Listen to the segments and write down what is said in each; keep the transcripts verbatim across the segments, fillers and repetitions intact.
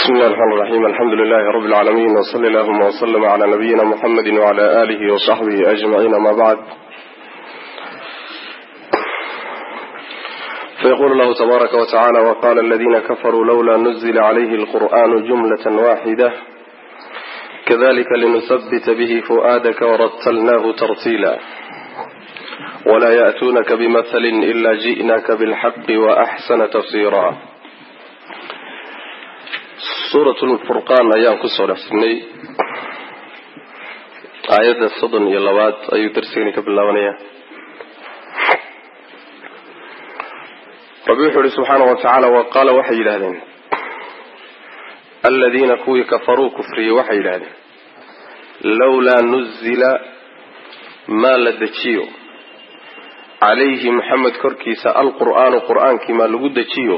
بسم الله الرحمن الرحيم الحمد لله رب العالمين وصلى اللهم وسلم على نبينا محمد وعلى آله وصحبه أجمعين ما بعد. فيقول الله تبارك وتعالى: وقال الذين كفروا لولا نزل عليه القرآن جملة واحدة كذلك لنثبت به فؤادك ورتلناه ترتيلا ولا يأتونك بمثل إلا جئناك بالحق وأحسن تفسيرا. سورة الفرقان أيام كسر حسني آيات الصدن يلوات أي ترسيني كبلاونية. ربي سبحانه وتعالى وقال وحي لهذين الذين كوي كفروا كفري وحي لهذين لولا نزل ما لدتشيو عليه محمد كركيس القرآن قرآن كما لقدتشيو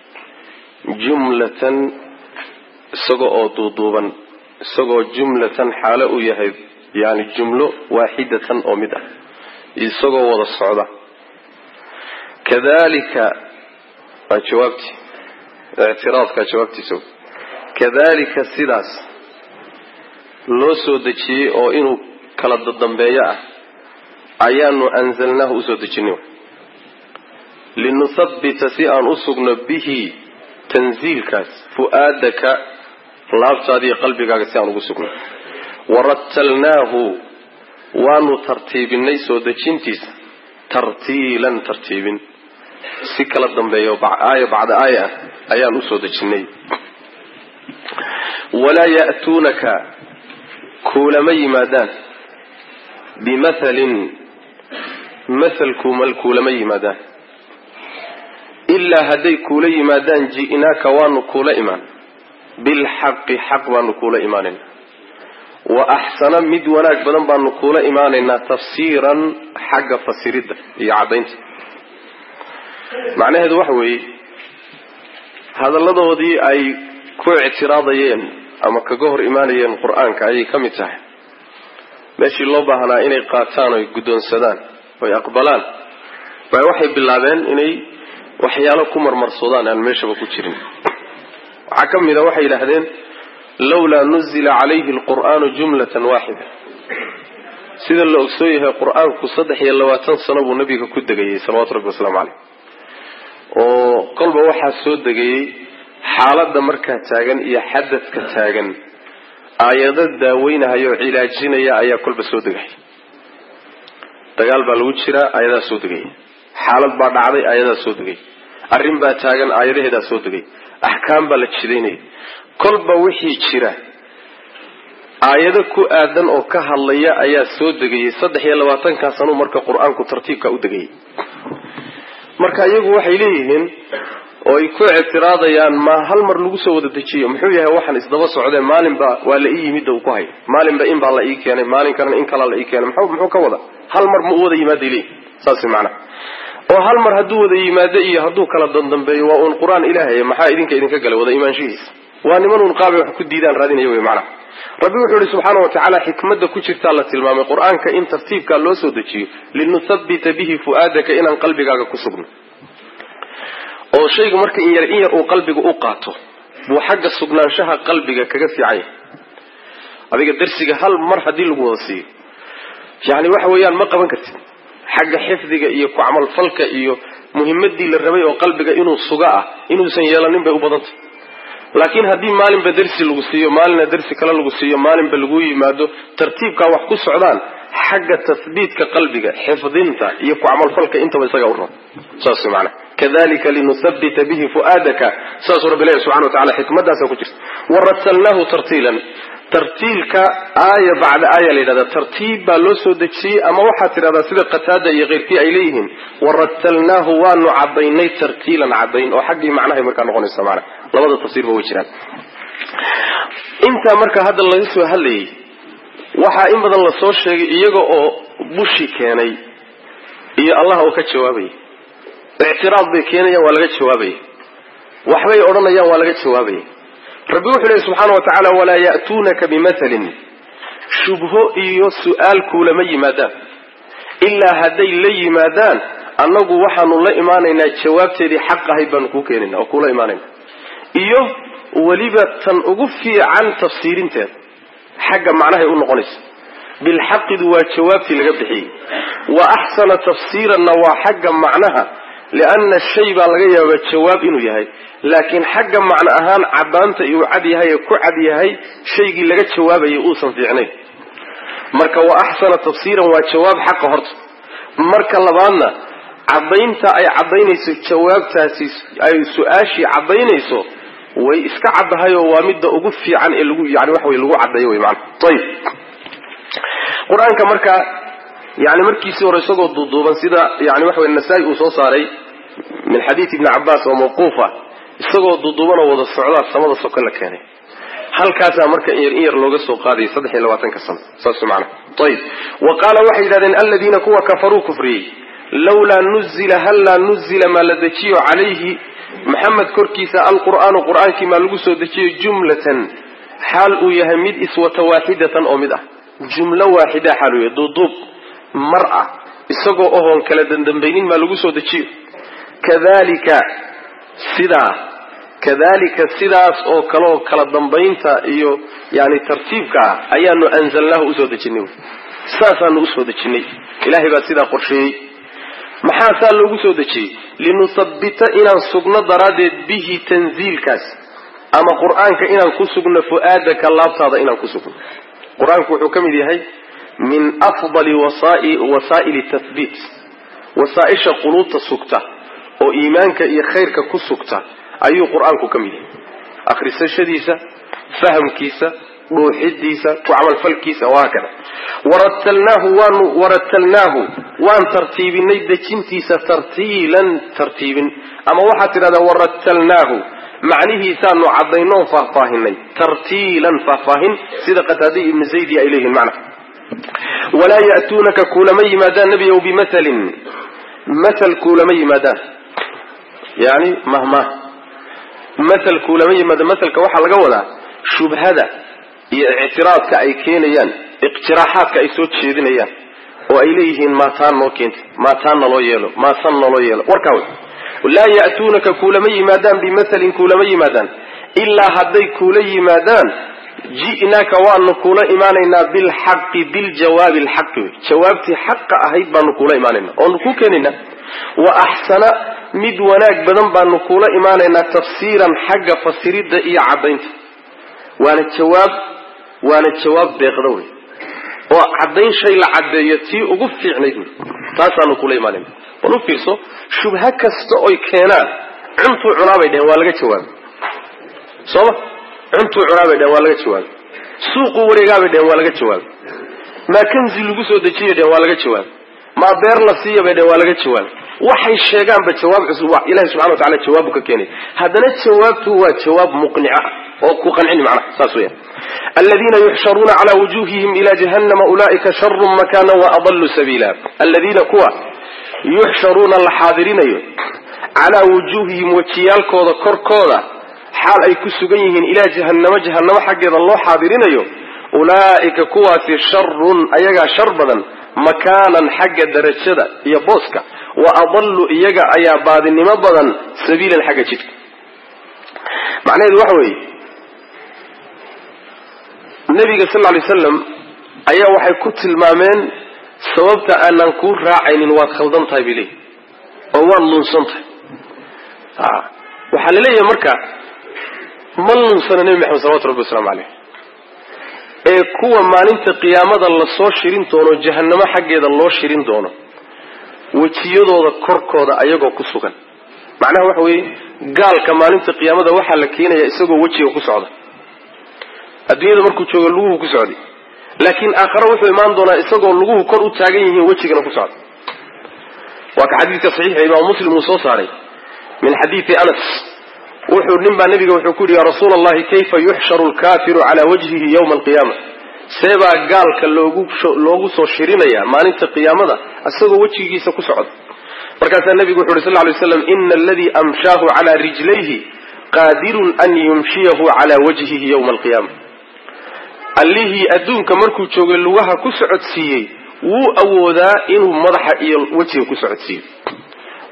جملة isagoo oo duuduuban isagoo jumlatan xaalo u yahay yani jumlo waahidatan oo mid ah isagoo wada socda kadalika jawaabti i'tiraadka jawaabtiisa kadalika sidaas loo soo dejiyay oo inuu kala dambeeyo ah ayaanu anzalnahu soo dejinay linuthabbita si aan usugno bihi tanziilkaas fu'aadaka laabtaadii qalbigaaga si aan ugu sugno warattalnaahu waanu tartiibinay soo dejintiisa tartiilan tartiibin si kala dambeeyo aaya bacda aaya ayaan u soo dejinay walaa ya'tuunaka kuulama yimaadaan bimathalin mathalku mal kuulama yimaadaan ilaa hadday kuula yimaadaan ji'naaka waanu kuula imaan bilxaqi xaq baanu kuula imaanaynaa wa axsana mid wanaag badan baanu kuula imaanaynaa tafsiiran xagga fasiridda iyo caddaynta. macnaheedu waxa weeye hadalladoodii ay ku ictiraadayeen ama kaga hor imaanayeen qur-aanka ayay ka mid tahay meeshii loo baahnaa inay qaataan oy guddoonsadaan oy aqbalaan bay waxay bilaabeen inay waxyaalo ku marmarsoodaan aan meeshaba ku jirin. waxaa ka mida waxay yidhaahdeen lawlaa nuzila calayhi alqur'aanu jumlatan waaxida. sida la ogsoon yahay qur-aanku saddex iyo labaatan sano buu nabiga ku degayey salawaatu rabbi wasalaamu caleyh oo kolba waxaa soo degayey xaaladda markaa taagan iyo xadadka taagan aayado daaweynahaya oo cilaajinaya ayaa kolba soo degay. dagaal baa lagu jiraa aayadaa soo degay, xaalad baa dhacday aayadaa soo degay, arrin baa taagan aayadaheedaa soo degay, axkaam baa la jidaynaya. kolba wixii jira aayado ku aadan oo ka hadlaya ayaa soo degayay saddex iyo labaatankaa sano marka qur-aanku tartiibka u degayay. marka iyagu waxay leeyihiin oo ay ku ictiraadayaan ma hal mar lagu soo wada dejiyo muxuu yahay waxaan isdaba socdeen maalinba waa la ii yimid uu ku hay maalinba in baa la ii keenay maalin kalena in kala la ii keenay muxuu muxuu ka wada hal mar ma u wada yimaaday leeyihiin saas macna oo hal mar hadduu wada yimaado iyo hadduu kala dandambeeyo waa uun qur-aan ilaahay maxaa idinka idinka galay wada imaanshihiisa waa niman uun qaabay wax ku diidaan raadinayo wey macna. rabbi wuxuu yihi subxaana watacaala xikmadda ku jirtaa la tilmaamay qur-aanka in tartiibkaa loo soo dejiyo linuthabbita bihi fu'aadaka inaan qalbigaaga ku sugno oo shayga marka in yar in yar uu qalbiga u qaato buu xagga sugnaanshaha qalbiga kaga fiican yahay. adiga darsiga hal mar haddii lagu wada siiyo yani waxa weeyaan ma qaban kartid xagga xifdiga iyo ku camal falka iyo muhimadii la rabay oo qalbiga inuu suga ah inuusan yeelanin bay u badantay. laakiin haddii maalinba darsi lagu siiyo maalina darsi kale lagu siiyo maalinba lagu yimaado tartiibkaa wax ku socdaan xagga tathbiitka qalbiga xifdinta iyo ku camal falka intaba isaga u rab saas macna kadalika linuthabbita bihi fu'aadaka saas rabbi ilaahi subhanahu wa ta'ala xikmadaas ku jirta warattalnahu tartiilan tartiilka aaya bacda aaya la yidhahdaa tartiib baa loo soo dejiyey ama waxaad tidhahdaa sida qataada iyo keyrkii ay leeyihiin warattalnaahu waanu cadaynay tartiilan cadayn oo xaggii macnahay markaa noqonaysa macna labada tafsiirba way jiraan. intaa marka hadda laga soo hadlayay waxaa in badan la soo sheegay iyaga oo bushi keenay iyo allah oo ka jawaabayay ictiraad bay keenayaan waa laga jawaabayay waxbay odhanayaan waa laga jawaabayay. rabbi wuxuu leeyahay subxaana wa tacaala walaa ya'tuunaka bimathalin shubho iyo su-aal kuulama yimaadaan ilaa hadday la yimaadaan annagu waxaanu la imaanaynaa jawaabteedii xaq ahayd baanu kuu keenaynaa oo kuula imaanaynaa iyo ولبة أغفي عن تفسير انتهى حق معناها يقول نقنس بالحق دوا جوابتي لقبحي وأحسن تفسيرا نوا حق معناها لأن الشيء بالغية والجواب إنه يهي لكن حق معنى أهان عبانت يوعدي هاي كعدي هاي شيء لقى جواب يؤوسا في عينيه مركا وأحسن تفسيرا وجواب حق هرت مركا لبانا عبينت أي عبينيسو جواب تاسيس أي سؤاشي عبينيسو وإسكا عبهاي وامد أغفي عن إلغو يعني وحوي إلغو عبهاي معنا طيب قرآن كمركا يعني مركي سورة سقط ضدوبا سيدا يعني وحوي النسائي وصوصاري من حديث ابن عباس وموقوفة سقط ضدوبا ووضع السعودات سمد السوكالة كاني هل كاسا مركا إير إير لوغسو قادي صدحي لواتن كسم ساسو معنا طيب وقال وحيدا الذين كوا كفروا كفري لولا نزل هلا نزل ما لدكيو عليه محمد كركيسا القرآن قرآن كما لقصو دكيو جملة حال يهمد إسوة واحدة أو مدة جملة واحدة حال يدوضوب مرأة إساقو أهون كلا دندنبينين ما لقصو دكيو كذلك سدا كذلك سداس أو كلا كلا دنبينتا إيو يعني ترتيبك أيانو أنزل له أسو دكينيو ساسا نؤسو دكيني إلهي با سدا قرشي محاسا لغسو دكي لنثبت إنا سقنا درادت به تنزيل كاس أما قرآنك إنا كسقنا فؤادك الله بصاد إنا كسقنا قرآنك وحكم دي هاي من أفضل وسائل وسائل التثبيت وسائش قلوط السكتة وإيمانك إيا خيرك كسكتة أي قرآنك كم دي آخر السجديسة فهم كيسة روحيديسة وعمل فالكيسة وهكذا ورتلناه وان ورتلناه وان ترتيب نيد جنتيسة ترتيلا ترتيب أما واحد هذا ورتلناه معنيه سانو عضينون فافاهن ترتيلا فافاهن صدقة هذه ابن زيد إليه المعنى ولا يأتونك كولمي مادان نبي بمثل مثل كولمي مادان يعني مهما مثل كولمي مادان مثل كوحة لقولا شبهة اعتراضك أي كينيان اقتراحاتك أي سوت شيدينيان وإليهن ما تان لو كنت ما تان لو يلو ما صن لو يلو وركاوي ولا يأتونك كولمي مادان بمثل كولمي مادان إلا هدي كولي مادان جئناك وأن نقول إيماننا بالحق بالجواب الحق جوابتي حق أهيد بأن نقول إيماننا ونقول كننا وأحسن مدوناك بدن بأن نقول إيماننا تفسيرا حق فسريد إيا عبينت وانا الجواب وانا الجواب بيقضوي وعدين شيء لعديتي وقفي عنيدنا تاسا نقول إيماننا ونفيسو شبهة كستوي كينا عنتو عنابي دين والغا جواب صوبة عنتو عنابي دين والغا جواب سوق وريقابي دين والغا جواب ما كنزي لغسو دجيه دين والغا جواب ما بير لسيه دين والغا جواب waxay sheegaan ba jawaab cusub waa Ilaahay subhanahu wa ta'ala jawaab ka keenay hadana jawaabtu waa jawaab muqni'a oo ku qancin macna saasoo alladina yuhsharuna ala wujuhihim ila jahannama ulaika sharrun makana wa adallu sabila alladina kuwa yuhsharuna alhadirinayo ala wujuhihim wajiyalkooda korkooda xaal ay ku sugan yihiin ila jahannama jahannama xageeda loo xaadirinayo ulaika kuwa fi sharrun ayaga shar badan makanan xagga darajada iyo booska وأضل إيجا أيا بعد النمبضا سبيل الحاجة جد معناه الوحوي النبي صلى الله عليه وسلم أيا وحي كتل مامين سببت أن نكون راعين الواد خلدان طيب ليه أول لنصنط آه. وحللية مركة من لنصن النبي محمد صلى الله عليه وسلم عليه إيه كوة ما ننت قيامة الله صور شيرين دونه جهنم حق يد الله شيرين دونه wajiyadooda korkooda ayagoo ku sugan macnaha waxa weey gaalka maalinta qiyaamada waxa la keenaya isagoo wajiga ku socda adduunyada markuu joogo luguhu ku socday laakiin aakhira wuxuu imaan doonaa isagoo luguhu kor u taagan yihiin wajigana ku socda waa ka xadiiska saxiix Imaam Muslim uu soo saaray min xadiisi Anas wuxuu nimba nabiga wuxuu ku yiri ya rasuulullaahi kayfa yuhsharu al-kaafiru ala wajhihi yawm al-qiyaamah سيبا قال كاللوغو لوغو سو شيرينيا مالنت قيامته اسغو وجهيgiisa ku socdo markaas nabigu wuxuu sallallahu alayhi wasallam inna alladhi amshahu ala rijlihi qadirun an yumshiyahu ala wajhihi yawm alqiyamah allihi adunka markuu joogo lugaha ku socodsiiyay wuu awoodaa inuu madaxa iyo wajiga ku socodsiiyo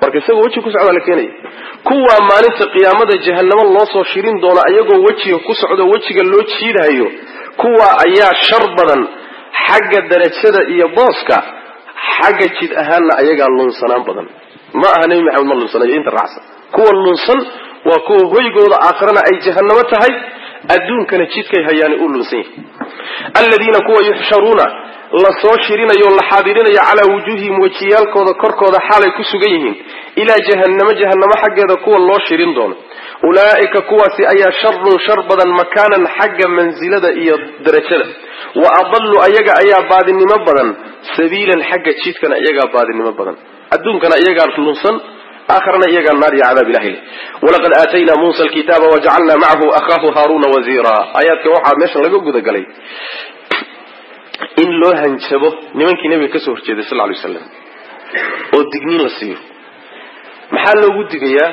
marka isagoo weji ku socda la keenay kuwa maalinta qiyaamada jahannamo loo soo shirin doona ayagoo wejiga ku socdo wejiga loo jiidayo kuwa ayaa shar badan xagga darajada iyo booska xagga jid ahaanna ayagaa lunsanaan badan ma aha nabi maxamed ma lunsanayo inta raacsan kuwa lunsan waa kuwa hoygooda aakhirana ay jahannamo tahay adduunkana jidkay hayaan u lunsan yahay alladina kuwa yuxsharuuna la soo shirinayo la xaadirinayo calaa wujuuhihim wajiyaalkooda korkooda xaalay ku sugan yihiin ilaa jahannamo jahannamo xaggeeda kuwa loo shirin doono ulaa'ika kuwaasi ayaa sharun shar badan makaanan xagga mansilada iyo darajada wa adallu ayaga ayaa baadinimo badan sabiilan xagga jidkana iyagaa baadinimo badan adduunkana iyagaa lunsan آخرنا إيجا النار يا عذاب الله ولقد آتينا موسى الكتاب وجعلنا معه أخاه هارون وزيرا آيات كوحا ماشا لقوا قد قلي إن لو هنشبه نمانك نبي كسور جيد صلى الله عليه وسلم ودقنين للسير محال لو قد قيا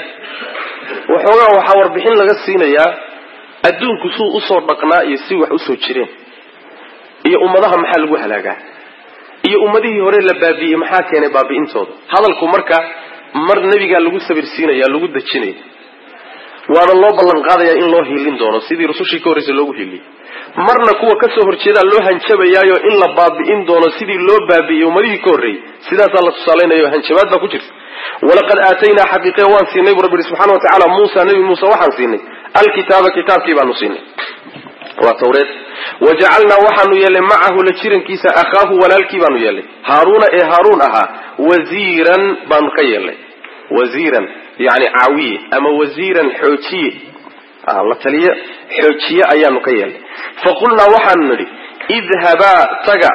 وحوغا وحاور بحين لغسين يا أدون كسو أصور بقناء يسيوح أسو جرين إيا أمضاها محال لقوا هلاقا إيا أمضيه هوري لبابي محاكين بابي انتوض هذا الكمركة mar nabiga lagu sabirsiinaya lagu dajinay waana loo ballan qaadaya in loo hiilin doono sidii rasuushii ka horeysay loogu hiiliyay marna kuwa ka soo horjeeda loo hanjabayaayo in la baabi'in doono sidii loo baabi'iyay umadii ka horeeyay sidaas la tusaaleynayo hanjabaad ba ku jirta walaqad aatayna haqiiqa waan siinay rabbi subhanahu wa ta'ala Musa nabi Musa waxaan siinay alkitaaba kitaabkii baanu siinay waa tawreed waja'alna waxaanu yeelay maahu la jirankiisa akhaahu walaalkii baanu yeelay haaruna ee haarun aha waziiran baanu ka yeelay waziiran yani caawiye ama waziiran xoojiye la taliya xoojiye ayaanu ka yeelay faqulna waxaanu nidhi idhabaa taga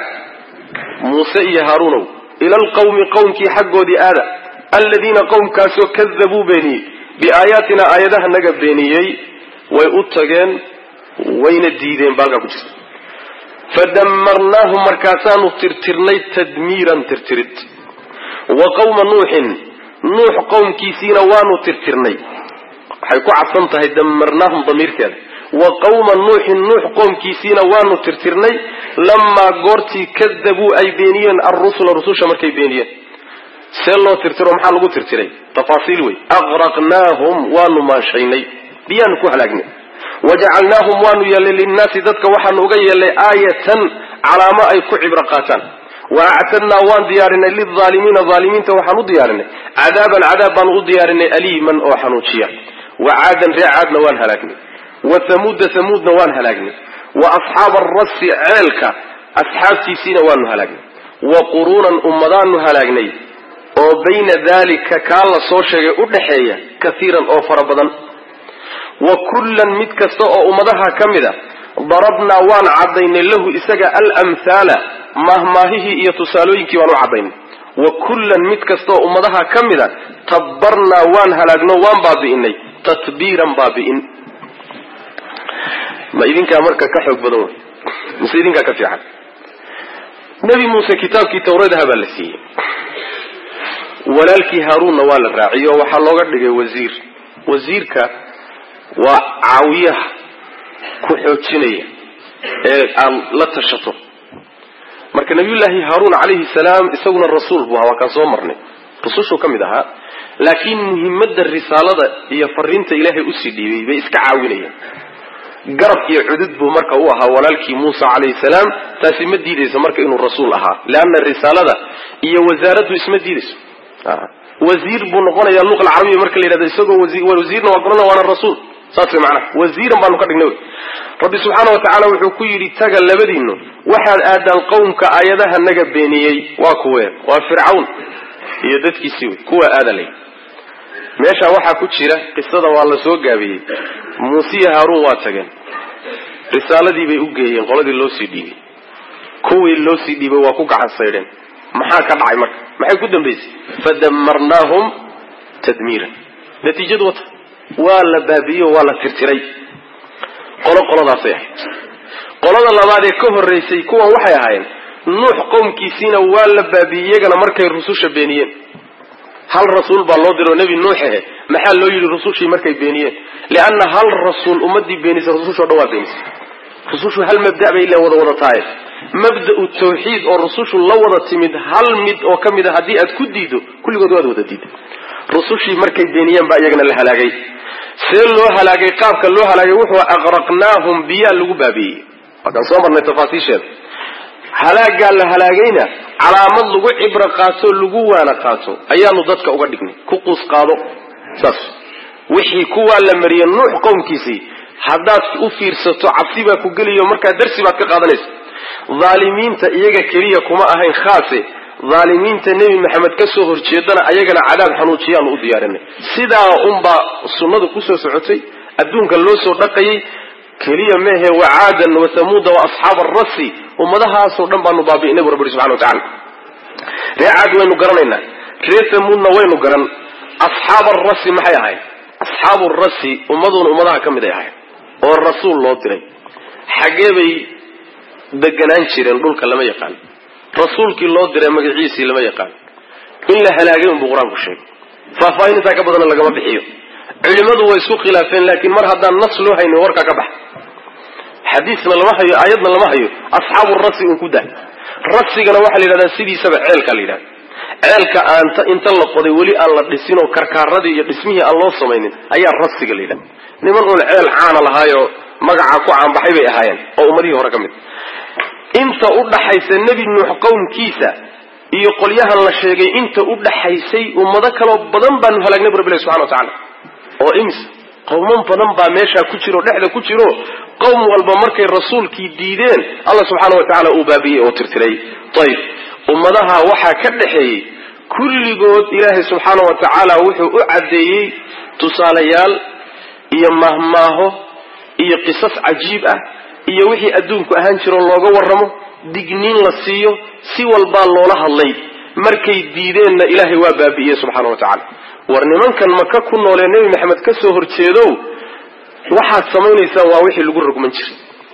muuse iyo haarunow ila alqawmi qawmkii xaggoodii aada aladiina qawmkaasoo kadabuu beeniyey biaayaatina aayadaha naga beeniyey way u tageen wayna diideen baalkaa ku jirta fadamarnaahum markaasaanu tirtirnay tadmiiran tirtirid wa qawma nuuxin nuux qowmkiisiina waanu tirtirnay waxay ku cadsan tahay damarnaahum damiirkeeda wa qawma nuuxin nuux qowmkiisiina waanu tirtirnay lamaa goortii kadabuu ay beeniyeen arrusula rususha markay beeniyeen see loo tirtiro maxaa lagu tirtiray tafaasiil wey aqraqnaahum waanu maanshaynay biyaanu ku halaagnay wajacalnaahum waanu yeelay linnaasi dadka waxaanu uga yeelay aayatan calaamo ay ku cibro qaataan waactadnaa waan diyaarinay lilaalimiina aalimiinta waxaan u diyaarinay cadaaban cadaab baan u diyaarinay aliiman oo xanuujiya wacaadan ree caadna waan halaagnay wa hamuuda hamuudna waan halaagnay wa asxaaba arasi ceelka asxaabtiisiina waanu halaagnay wa quruunan ummadaanu halaagnay oo bayna daalika kaa la soo sheegay u dhaxeeya kaiiran oo fara badan wa kullan mid kasta oo ummadaha ka mida darabnaa waan cadaynay lahu isaga alamhaala mahmaahihii iyo tusaalooyinkii waan u cadaynay wa kullan mid kasta oo ummadaha ka mida tabbarnaa waan halaagno waan baabi'inay tatbiiran baabi'in ma idinkaa marka ka xoog badan wey mise idinkaa ka fiican nabi muuse kitaabkii tawreedaha baa la siiyey walaalkii haaruunna waa la raaciyo oo waxaa looga dhigay wasiir wasiirka waa caawiyaha ku xoojinaya ee aan la tashato marka nabiyullaahi haaruun calayhi salaam isaguna rasuul buu ahaa waa kaan soo marnay rusushuu ka mid ahaa laakiin muhiimadda risaalada iyo fariinta ilaahay usii dhiibay bay iska caawinayaan garab iyo cudud buu marka u ahaa walaalkii muusa calayhi salaam taasi ma diidayso marka inuu rasuul ahaa leanna risaalada iyo wasaaraddu isma diidayso wasiir buu noqonayaa luqa alcarabiya marka la yidhahdo isagoo wasiirna waa gorana waana rasuul saas macna wasiiran baanu ka dhignay rabbi subxaanahu wa tacaala wuxuu ku yidhi taga labadiinu waxaad aadaan qowmka aayadaha naga beeniyey waa kuwe waa fircawn iyo dadkiisii wey kuwa aadalay meesha waxaa ku jira qisada waa la soo gaabiyey muuse iyo haaruun waa tageen risaaladii bay u geeyeen qoladii loo sii dhiibay kuwii loo sii dhiibay waa ku gacan saydheen maxaa ka dhacay marka maxay ku dambaysay fadamarnaahum tadmiiran natiijadu wata waa la baabiyo waa la tirtiray qolo qoladaasay ahayd qolada labaad ee ka horreysay kuwan waxay ahaayeen nuux qowmkiisiina waa la baabiyey iyagana markay rususha beeniyeen hal rasuul baa loo diro nebi nuux ahe maxaa loo yidhi rusushii markay beeniyeen lianna hal rasuul ummadii beenisay rusushoo dhan waa beenisay rusushu hal mabda' bay la wada wadataaye mabda'u tawxiid oo rusushu la wada timid hal mid oo ka mid a haddii aad ku diido kulligood waad wada diiday rusushii markay beeniyeen baa iyagana la halaagay see loo halaagay qaabka loo halaagay wuxuu aqraqnaahum biyaa lagu baabiyey wadan soo marnay tafaasiisheeda halaagaa la halaagayna calaamad lagu cibro qaato lagu waana qaato ayaanu dadka uga dhignay ku quus qaado saas wixii kuwaa la mariyay nuux qowmkiisii haddaad u fiirsato cabsi baa ku geliyo markaa darsi baad ka qaadanaysa dhaalimiinta iyaga keliya kuma ahayn khaase dhaalimiinta nebi maxamed ka soo horjeedana ayagana cadaab xanuujiyaanu u diyaarinay sidaa unbaa sunnadu kusoo socotay adduunka loo soo dhaqayay keliya mehe wacaadan wathamuuda wa asxaab arasi ummadahaasoo dhan baanu baabi'inay bu rabbi subxana watacala ree caad waynu garanaynaa ree thamuudna waynu garan asxaab arasi maxay ahayd asxaabu rasi ummaduuna ummadaha ka mid ay ahayd oo rasuul loo diray xaggee bay deganaan jireen dhulka lama yaqaan rasuulkii loo diray magaciisii lama yaqaan in la halaagay unbuu qur-aanku sheegay faahfaahin intaa ka badanna lagama bixiyo culimadu way isku khilaafeen laakiin mar haddaan nas loo haynin warkaa ka bax xadiisna lama hayo aayadna lama hayo asxaabu rasi un ku dah rasigana waxaa la yidhahdaa sidiisaba ceelkaa la yidhahda ceelka aanta inta la qoday weli aan la dhisin oo karkaaradii iyo dhismihii aan loo samaynin ayaa rasiga la yidhahda niman uun ceel caana lahaayoo magacaa ku caanbaxay bay ahaayeen oo ummadihii hore ka mid inta u dhaxaysa nebi nuux qowmkiisa iyo qolyahan la sheegay inta u dhaxaysay ummado kaloo badan baanu halaagnay bu rabbi ilahi subxana watacala oo imis qowman badan baa meeshaa ku jiro dhexda ku jiro qowm walba markay rasuulkii diideen alla subxaana watacaala uu baabiyey oo tirtiray ayib ummadaha waxaa ka dhaxeeyey kulligood ilaahay subxaana watacaala wuxuu u caddeeyey tusaalayaal iyo mahmaaho iyo qisas cajiib ah iyo wixii adduunku ahaan jiro looga warramo digniin la siiyo si walbaa loola hadlay markay diideenna ilaahay waa baabi'iyey subxaana watacaala war nimankan maka ku noolee nebi maxamed ka soo horjeedow waxaad samaynaysaan waa wixii lagu rogman jiray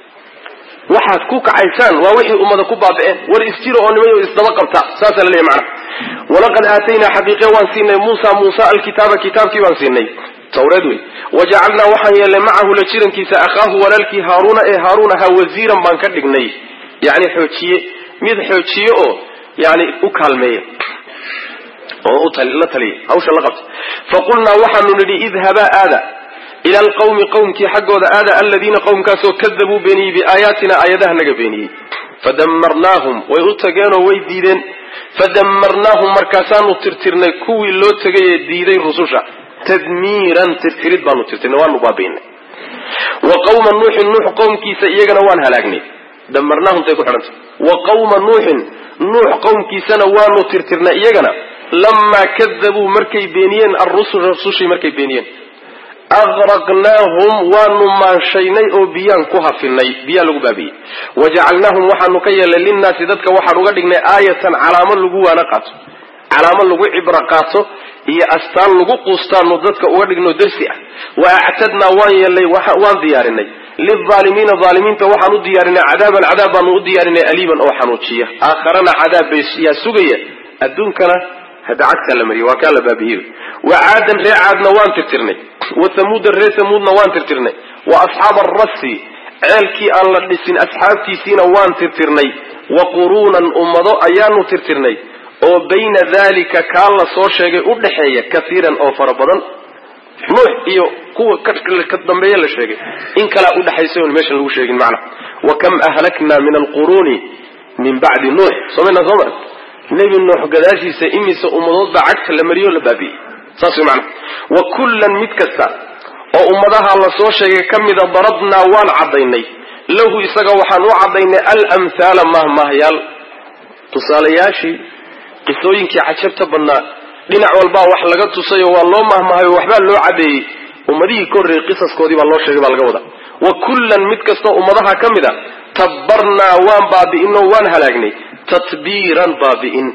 waxaad ku kacaysaan waa wixii ummada ku baabi'een war isjiro oo nimayo isdaba qabta saasaa la leeyahy macna walaqad aataynaa xaqiiqe waan siinay muusa muusa alkitaaba kitaabkii baan siinay tawreed wey wajacalnaa waxaan yeelnay macahu la jirankiisa akhaahu walaalkii haaruuna ee haaruun ahaa wasiiran baan ka dhignay yani xoojiye mid xoojiye oo yani u kaalmeeya oo la taliya hawsha la qabta faqulnaa waxaanu nidhi idhabaa aada ila alqawmi qawmkii xaggooda aada aladiina qowmkaasoo kadabuu beeniyey biaayaatina aayadaha naga beeniyey fadamarnaahum way u tageenoo way diideen fadamarnaahum markaasaanu tirtirnay kuwii loo tegay ee diiday rususha tadmiiran tirtirid baanu tirtirnay waanu baabi'inay wa qawma nuuxin nuux qowmkiisa iyagana waan halaagnay damarnaahum tay ku xidhantay wa qawma nuuxin nuux qowmkiisana waanu tirtirnay iyagana lamaa kadabuu markay beeniyeen arrusul rasushii markay beeniyeen agraqnaahum waanu maanshaynay oo biyaan ku hafinay biyaa lagu baabiyey wajacalnaahum waxaanu ka yeelnay linnaasi dadka waxaan uga dhignay aayatan calaamo lagu waana qaato calaamo lagu cibro qaato iyo astaan lagu quustaanu dadka uga dhigno darsi ah wa actadnaa waan yeelnay waan diyaarinay lilaalimiina aalimiinta waxaan u diyaarinay cadaaban cadaab baanu u diyaarinay aliiban oo xanuujiya aakharana cadaab yaa sugaya adduunkana hada cagtaa la mariye waa kaa la baabiyey wa caadan ree caadna waan tirtirnay wa hamuuda ree hamuudna waan tirtirnay wa asxaaba arasi ceelkii aan la dhisin asxaabtiisiina waan tirtirnay wa quruunan ummado ayaanu tirtirnay oo bayna dalika kaa la soo sheegay u dhaxeeya kaiiran oo fara badan nuux iyo kuwa ka dambeeye la sheegay in kalaa udhaxaysa on meeshan lagu sheegin macna wa kam ahlakna min alquruuni min bacdi nuux somayna soo mar nebi nuux gadaashiisa imise ummadood baa cagta la mariyo la baabiyey saas way macna wa kullan mid kasta oo ummadaha la soo sheegay ka mida darabnaa waan caddaynay lahu isaga waxaan u caddaynay alamhaala mahmahyaal tusaalayaashii qisooyinkii cajabta badnaa dhinac walbaa wax laga tusayo waa loo mahmahayo waxbaa loo cadeeyey ummadihii ka horreeyey qisaskoodii baa loo sheegay baa laga wadaa wa kullan mid kastoo ummadaha ka mid a tabbarnaa waan baabi'inoo waan halaagnay tatbiiran baabi'in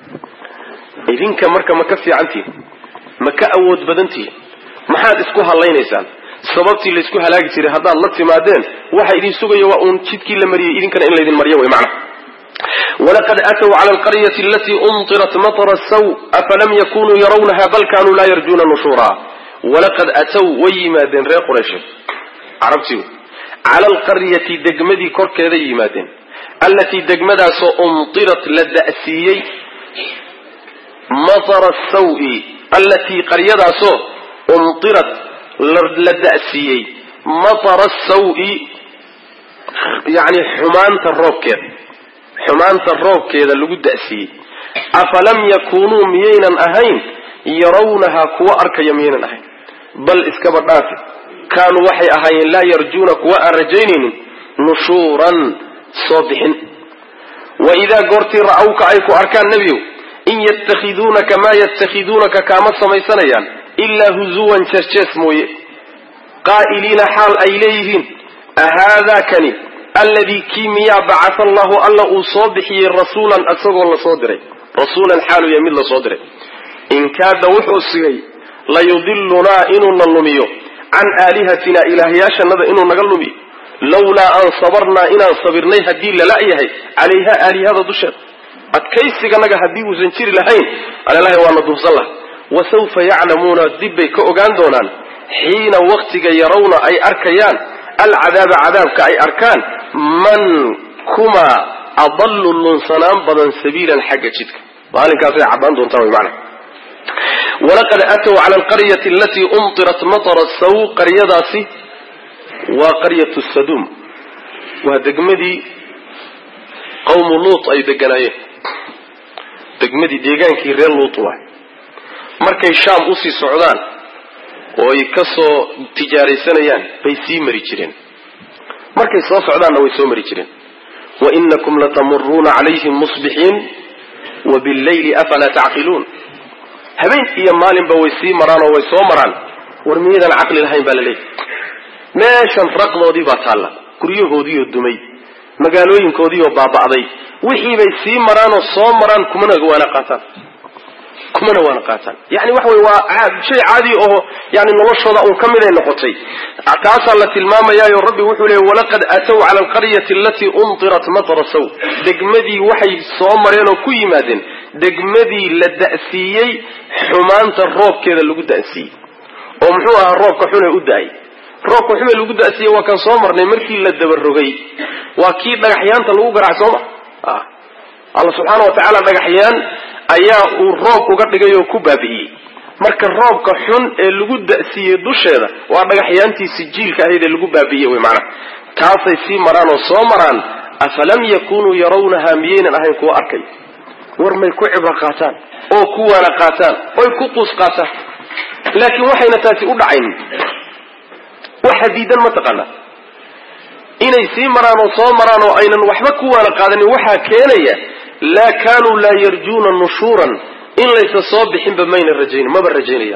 idinka marka ma ka fiicantihin ma ka awood badantihin maxaad isku hallaynaysaan sababtii laysku halaagi jiray haddaad la timaadeen waxa idin sugaya waa uun jidkii la mariyey idinkana in laydin maryo way macna walaqad aatow cala alqaryati alatii umtirat matara saw afalam yakunuu yarawnaha bal kanuu laa yarjuuna nushuura walaqad aatow way yimaadeen reer quraysheed carabtii cala alqaryati degmadii korkeeday yimaadeen allatii degmadaasoo umtirat la da'siiyey matara sawi التي قرية سو امطرت لدأسيي مطر السوء يعني حمان الروب كده حمان الروب كده اللي قد دأسيي أفلم يكونوا ميينا أهين يرونها كوا أرك يمينا أهين بل اسكبر نافي كانوا وحي أهين لا يرجون كوا أرجين نشورا صبحا وإذا قرت رأوك أيكو أركان نبيو إن يتخذونك ما يتخذونك كما سميسانيان إلا هزوا تشتس موي قائلين حال أيليهن أهذا كني الذي كيميا بعث الله الله أصابحي رسولا أسوغ الله صدري رسولا حال يميل صدري إن كاد وحسي لا يضلنا إنو نلميو عن آلهتنا إلهياشا نذا إنو نقلمي لولا أن صبرنا إنا صبرني هدي للأيه عليها آلهة دشت أتكيسك نجا هدي وزنشير لهين على الله وانا دوصله وسوف يعلمون الدبي كأوغان دونان حين وقتك يرون أي أركيان العذاب عذابك أي أركان من كما أضل اللنصنام بدن سبيلا حق جدك وهذا كافي عبان دون طوي معنا ولقد أتوا على القرية التي أمطرت مطر السوء قرية داسي وقرية السدوم وهدقمدي قوم لوط أي دقنايه دقمدي ديقان كي ريال لوط واحد مركي الشام أسي سعودان ويكسو تجاري سنيان بيسي مريجرين مركي سو سعودان ويسو مريجرين وإنكم لتمرون عليهم مصبحين وبالليل أفلا تعقلون هبين إيا مالين بويسي مران ويسو مران ورميدا العقل الهين بالليل meeshan raqdoodii baa taalla guryahoodii oo dumay magaalooyinkoodii oo baaba'day wixii bay sii maraan oo soo maraan kumana waana qaataan kumana waana qaataan yani wax way waa shay caadi oo yani noloshooda uu kamid ay noqotay taas la tilmaamayo rabbi wuxuu leeyahay walaqad ataw ala alqaryati allati umtirat matara saw degmadii waxay soo mareen oo ku yimaadeen degmadii la da'siyay xumaanta roobkeeda lagu da'siyay oo muxuu ahaa roobka xun ee u daay roobka xumay lagu daasiyay waa kan soo marnay markii la dabarogay waa kii dhagaxyaanta lagu garaac soo ah Allah subhanahu wa ta'ala dhagaxyaan ayaa uu roob uga dhigay oo ku baabi'iyay marka roobka xun ee lagu daasiyay dusheeda waa dhagaxyaantii sijiilka ahayd ee lagu baabi'iyay way macna taasay si maraan oo soo maraan afalam yakunu yarawnaha miyaynan ahayn kuwa arkay war may ku cibra qaataan oo kuwana qaataan oo ku qus qaataan laakiin waxayna taasi u dhacayn وحديدا ما تقنا إني سيمران وصومران وأين وحبا كوانا قادني وحا كينيا لا كانوا لا يرجون نشورا إن ليس صابحين بمين الرجين ما بالرجينيا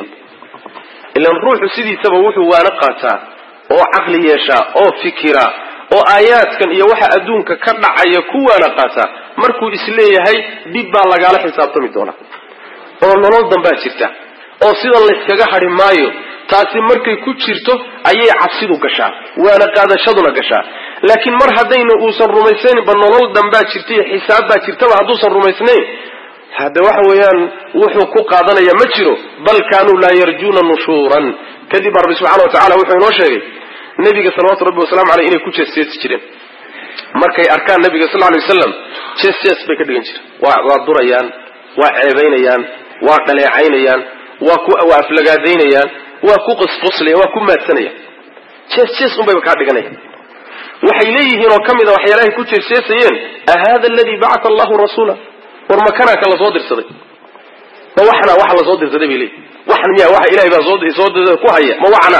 إلا نروح سيدي سبوحه وانا قاتا أو عقلي يشاء أو فكرة أو آيات كان يوحى أدونك كرع يكوانا قاتا مركو إسليه هاي بيبا لقال حساب تميدونا أو ننظم باشرتا أو سيدا الله اسكاقا حرم مايو taasi markay ku jirto ayay cabsidu gashaa waana qaadashaduna gashaa laakiin mar hadayna uusan rumaysan banolol dambaa jirtay xisaab baa jirtaba haduusan rumaysnayn hada waxa weeyaan wuxuu ku qaadanaya ma jiro bal kaanu la yarjuna nushuran kadib rabbi subhanahu wa ta'ala wuxuu inoo sheegay nabiga sallallahu alayhi wa sallam inay ku jeesjees jireen markay arkaan nabiga sallallahu alayhi wasallam jeesjees bay ka dhigan jireen waa waa durayaan waa ceebaynayaan waa dhaleecaynayaan waa ku aflagaadeynayaan waa ku qasqoslaya waa ku maadsanaya jees jees un bay ka dhiganayaan waxay leeyihiin oo kamid ah waxyaalaha ku jeesjeesayeen ahada alladhi ba'atha Allahu rasula war ma kana kala soo dirsaday ma waxna waxa la soo dirsaday bilay waxna miya waxa ilaahay baa soo soo dirsaday ku haya ma waxna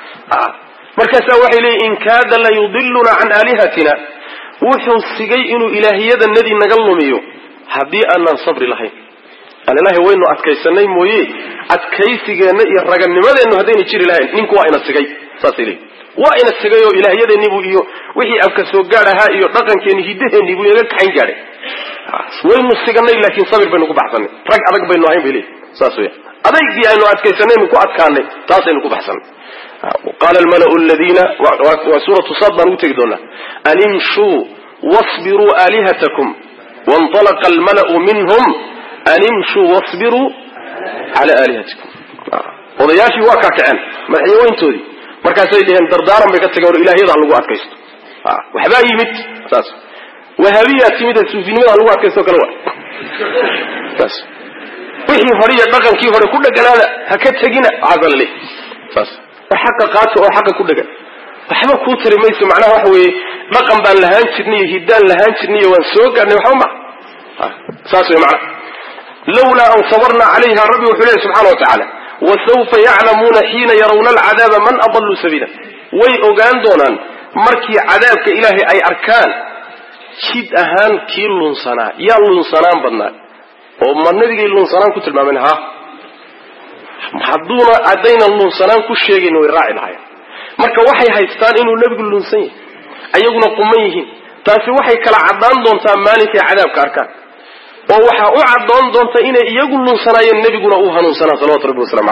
markaas waxay leeyihiin in kaada la yudilluna an alihatina wuxuu sigay inuu ilaahiyada nadi naga lumiyo hadii aanan sabri lahayn الله وينه أتكيسني مويه أتكيسجنا يرجعنماذا هذين يشير لهين نينكوا إن السجاي صاصلين وإن السجاي إلى هذا النبو إيو وهي أبكسو جارها إيو رقم كان يهده النبو يلك حين جاره وين السجنا لكن صبر بينكوا بحثني رجع رجع بينه هين بلي صاصويا أذيك دي إنه أتكيسني نكوا أتكاني صاصين نكوا بحثن وقال الملأ الذين وسورة صاد نوتك دولا أن امشوا واصبروا آلهتكم وانطلق الملأ منهم أن امشوا واصبروا على آلهتكم وضياشي واقع كعن ما حيوين تودي مركز إليهم دردارا بكتقول إلهي ضع اللقوة أتكيست وحباء يمت ساس وهذه أتمد السوفينية اللقوة أتكيست وكالوة ساس wixii hore iyo dhaqankii hore ku dhaganaada ha ka tagina cadalli saas xaqa qaato oo xaqa ku dhagan waxba ku tarimayso macnaha wax weeye dhaqan baan lahaan jirnay hidaan lahaan jirnay waan soo gaarnay waxba ma saas way macnaha lawla an sabarna alayha rabbi wa hulay subhanahu wa ta'ala wa sawfa ya'lamuna hina yarawna al'adaba man adallu sabila way ogaan doonaan markii cadaabka ilaahay ay arkaan jid ahaan kii lunsanaa yaa lunsanaan badnaa oo ma nabigii lunsanaan ku tilmaameen ha hadduna adayna lunsanaan ku sheegin way raaci lahaayeen marka waxay haystaan inuu nabigu lunsan yahay ayaguna quman yihiin taasi waxay kala cadaan doontaa maalintii cadaabka arkaan oo waxa u cadoon doonta inay iyagu lunsanaayeen nabiguna uu hanuunsanaa sallallahu alayhi wasallam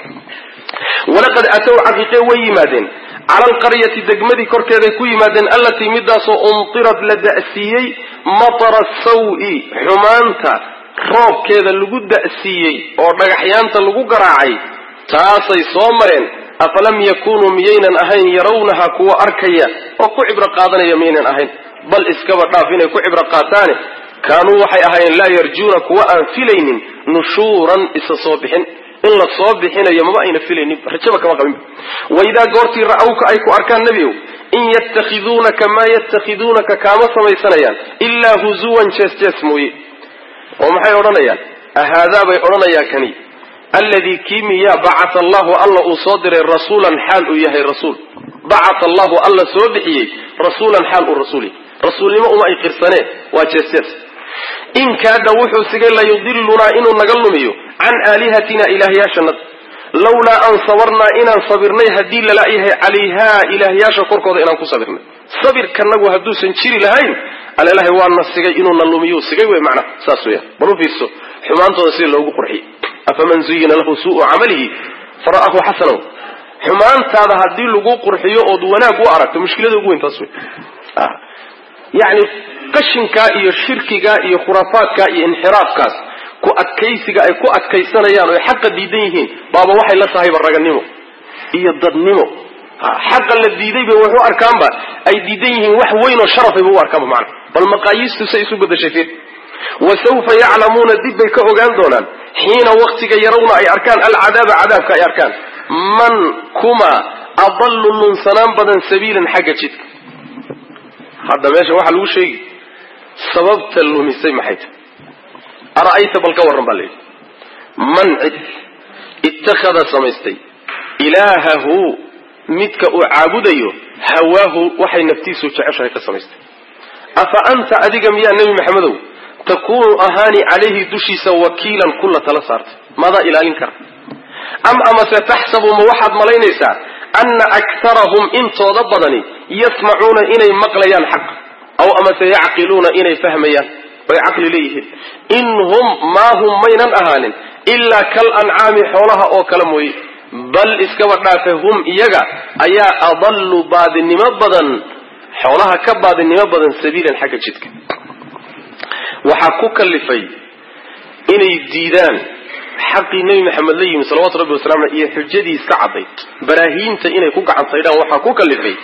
walaqad ataw aqiqay wayimaadeen على القرية دقمدي كوركيدي كوي مادن التي مداسو امطرت لدأسيي مطر السوء حمانتا روب كيدا لغو دأسيي او رغحيانتا لغو قراعي تاسي صومرين أفلم يكونوا ميينا أهين يرونها كوا أركيا وكو عبر قادنا يمينا أهين بل اسكبر رافين كو عبر قاتاني كانوا وحي أهين لا يرجون كوا أنفلين نشورا إسصوبحين إلا الصوبحين يمما أين فيلين رجبك ما قبين وإذا قرتي رأوك أيكو أركان نبيو إن يتخذونك ما يتخذونك كاما سميسانيان إلا هزوا جس جسموي وما حي أرانيان أهذا بي أرانيا كني الذي كيميا بعث الله الله أصادر رسولا حال إياه الرسول بعث الله الله سودحي رسولا حال الرسول رسول ما أما إقرسانه وجس جس إن كاد وحو سيقال لا يضلنا إنو نقلميو عن آلهتنا إلهياشا لولا أن صبرنا إنا صبرنا هدي للائه عليها إلهياشا كوركوض إنا كصبرنا صبر كنقو هدو سنشيري لهين على الله وانا سيقال إنو نلوميو سيقال ومعنى ساسويا بلو فيسو حمان تنسير لوغو قرحي أفمن زين له سوء عمله فرأه حسنه حمان تاذا هدي لوغو قرحيو أدوانا قو أرك مشكلة دوغو انتصوي آه. يعني قشنكا إيو شرككا إيو خرافاتكا إيو انحرافكا ku adkaysiga ay ku adkaysanayaan oo xaq diidan baaba waxay la tahay baraganimo iyo dadnimo xaq la diiday bay wuxuu arkaanba ay diidan yihiin wax weyn oo sharaf ay u arkaan macna bal maqaayistu say isu badashay wasawfa ya'lamuna dibay ka ogaan doonaan xiina waqtiga yarawna ay arkaan al'adaaba adaabka ay arkaan man kuma adallu lunsanan badan sabiilan xaga jidka hada meesha waxa lagu sheegay sababta lumisay maxay أرأيت بالكورن بالله من اتخذ سميستي إلهه متك أعبديه هواه وحي نفتيسه تعشى كسميستي أفأنت أدقم يا نبي محمد تكون أهاني عليه دشيس وكيلا كل ثلاثة ماذا إلى إنكر أم أما ستحسب موحد ملينيسا أن أكثرهم إن تضبطني يسمعون إني مقليان حق أو أما سيعقلون إني فهميان ويعقل ليه إنهم ما هم مينا أهان إلا كالأنعام حولها أو كلموي بل إسكبرنا فهم إيجا أيا أضل بعد النمبضا حولها كبعد النمبضا سبيلا حق جدك وحقوك اللي في إن الديدان حق النبي محمد ليه صلوات ربي وسلامه إيه حجدي سعدي براهين تإنه يكوك عن صيدان وحقوك اللي في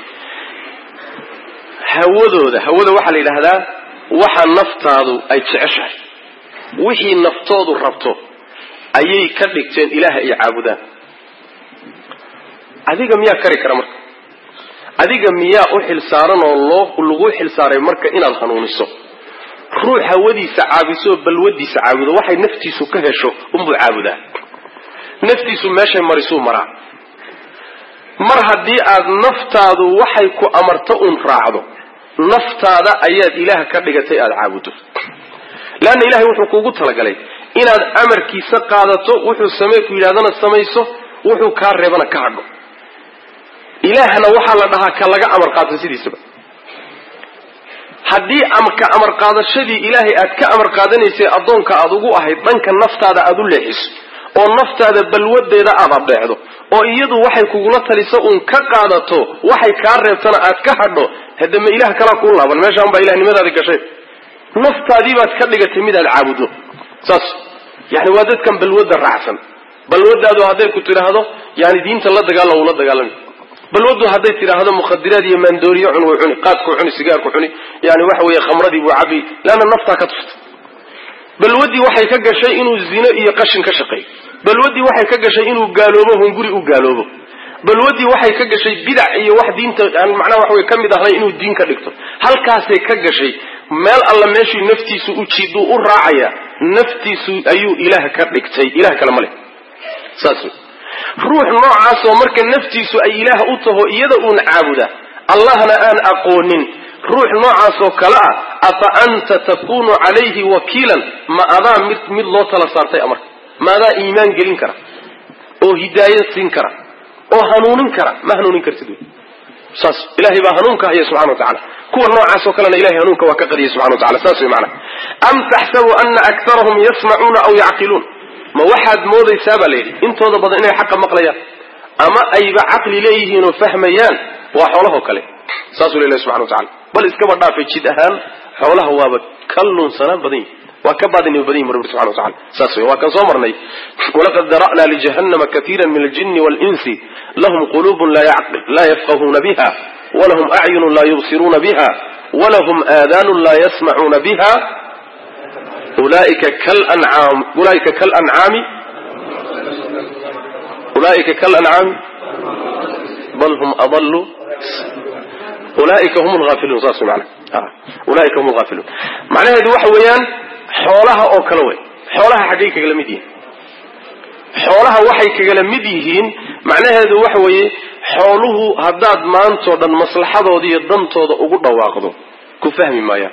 هودو ده هودو وحل إلى هذا waxa naftaadu ay jeceshahay wixii naftoodu rabto ayay ka dhigteen ilaaha ay caabudaan adiga miyaa kari kara marka adiga miyaa u xil saaran oo loo lagu xil saaray marka inaad hanuuniso ruux hawadiisa caabiso balwadiisa caabudo waxay naftiisu ka hesho umbu caabudaa naftiisu meeshay marisu maraa mar haddii aad naftaadu waxay ku amarto un raacdo naftaada ayaad ilaah ka dhigatay aad caabudo laana ilaahay wuxuu kuugu talagalay inaad amarkiisa qaadato wuxuu sameey ku yiraahdo sameeyso wuxuu ka reebana ka hadho ilaahna waxa la dhahaa ka laga amar qaato sidiisaba haddii amka amar qaadashadii ilaahay aad ka amar qaadanaysay adoonka aad ugu ahayd dhanka naftaada aad u leexiso oo naftaada balwadeeda aad adeecdo oo iyadu waxay kugula taliso un ka qaadato waxay ka reebtana aad ka hadho hadama ilaah kala ku laaban meeshaan ba ilaahnimadaada gashay naftaadii baad ka dhigatay mid aad caabudo saas yani waa dadkan balwada raacsan balwadaadu haday ku tiraahdo yani diinta la dagaalamo la dagaalamo balwadu haday tiraahdo mukhadiraad iyo mandooriyo cun way cuni qaadku cuni sigaarku cuni yani waxa weeye khamradii buu cabi laana nafta ka tusto balwadi waxay ka gashay inuu zina iyo qashin ka shaqeeyo balwadi waxay ka gashay inuu gaaloobo hunguri u gaaloobo balwadi waxay ka gashay bid'a iyo wax diinta aan macna wax way kamid ahay inuu diin ka dhigto halkaasay ka gashay meel alla meeshii naftiisu u jiido u raacaya naftiisu ayuu ilaah ka dhigtay ilaah kale male saas ruux noocaas oo marka naftiisu ay ilaah u taho iyada uu caabuda allahna aan aqoonin ruux noocaas oo kala ah afa anta takunu alayhi wakilan ma adaa mid mid loo tala saartay amar ma adaa iimaan gelin kara oo hidaayad siin kara oo hanuunin kara ma hanuunin kartid saas ilaahi baa hanuunka haya subhanahu wa ta'ala kuwa noocaas oo kalena ilaahi hanuunka waa ka qadiyay subhanahu wa ta'ala saas way macna am tahsabu anna aktharahum yasma'una aw ya'qilun ma waxaad moodaysaa baa leeyahay intooda badan inay xaq maqlayaan ama ayba aqli leeyihiin oo fahmayaan waa xoolaha kale saas uu leeyahay subhanahu wa ta'ala bal iskaba dhaafay jid ahaan xoolaha waaba kallun sana badan waa ka baadin badan marba subhanahu wa ta'ala saas waa kan soo marnay walaqad dara'na li jahannama katiran min al-jinni wal-insi lahum qulubun la ya'qil la yafqahuna biha wa lahum a'yunun la yubsiruna biha wa lahum adhanun la yasma'una biha ulaika kal-an'am ulaika kal-an'ami ulaika kal-an'am bal hum adallu ulaika humul ghafilun saas macna ulaika humul ghafilun macnaheedu waxa weeyaan xoolaha oo kala way xoolaha xagee kaga mid yihiin xoolaha waxay kaga mid yihiin macnaheedu waxa weeye xooluhu hadaad maanto dhan maslaxadooda iyo dantooda ugu dhawaaqdo ku fahmi maaya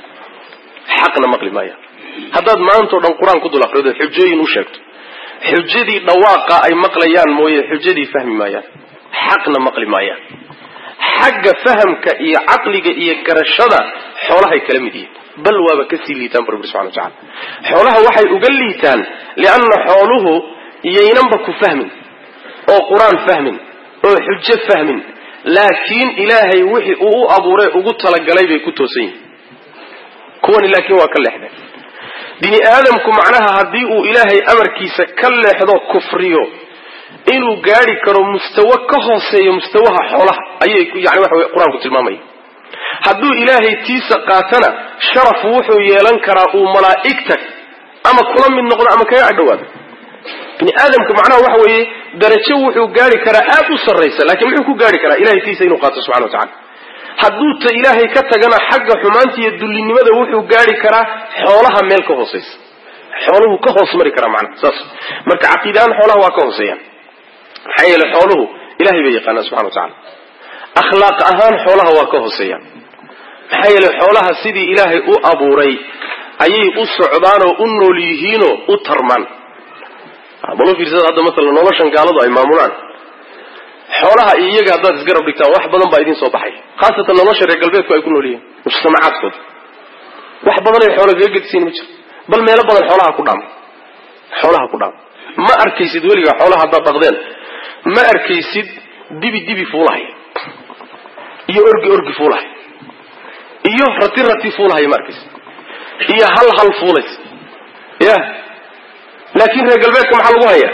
xaqna maqli maaya hadaad maanto dhan quraan ku dul akhrido xujooyin u sheegto xujadii dhawaaqa ay maqlayaan mooye xujadii fahmi maayaan xaqna maqli maayaan xagga fahamka iyo aqliga iyo garashada xoolaha ay kala mid yihiin bal waaba ka sii liitaan rabbi subhanahu wa ta'ala xoolaha waxay uga liitaan lianna xooluhu iyaynanba ku fahmin oo quraan fahmin oo xujo fahmin laakiin ilaahay wixii uu abuuray ugu talagalay bay ku toosan yihiin kuwan laakiin waa ka leexday bini aadamku macnaha hadii uu ilaahay amarkiisa ka leexdo kufriyo inuu gaari karo mustawa ka hooseeyo mustawaha xoolaha ayay yani waxa quraanku tilmaamay hadduu ilaahay tiisa qaatana sharaf wuxuu yeelan karaa uu malaa'igta ama kula mid noqdo ama kaga dhawaado bini aadamku macnaha waxa weeye darajo wuxuu gaari karaa aad u sareysa laakiin wuxuu ku gaari karaa ilaahay tiisa inuu qaato subhanahu wa ta'ala hadduu ta ilaahay ka tagana xagga xumaanta iyo dullinimada wuxuu gaari karaa xoolaha meel ka hooseysa xooluhu ka hoos mari karaa macnaha saas marka aqidaan xoolaha waa ka hooseeyaan xayla xooluhu ilaahay bay yaqaana subhanahu wa ta'ala akhlaaq ahaan xoolaha waa ka hooseeyaan xayla xoolaha sidii ilaahay u abuuray ayay u socdaan oo u nool yihiin oo u tarmaan abalo fiirsada hadda mesela noloshan gaaladu ay maamulaan xoolaha iyaga haddaad isgarab dhigtaan wax badan baa idin soo baxay khaasatan nolosha reer galbeedku ay ku nool yihiin mujtamacaadkooda wax badan ay xoolo kaga gedsiin ma jiro bal meelo badan xoolaha ku dhaam xoolaha ku dhaam ma arkaysid weliga xoolaha haddaad dhaqdeen ma arkaysid dibi dibi fuulahay iyo orgi orgi fuulahay iyo rati rati fuulahay ma arkaysid iyo hal hal fuulays ya laakiin reer galbeedka maxaa lagu hayaa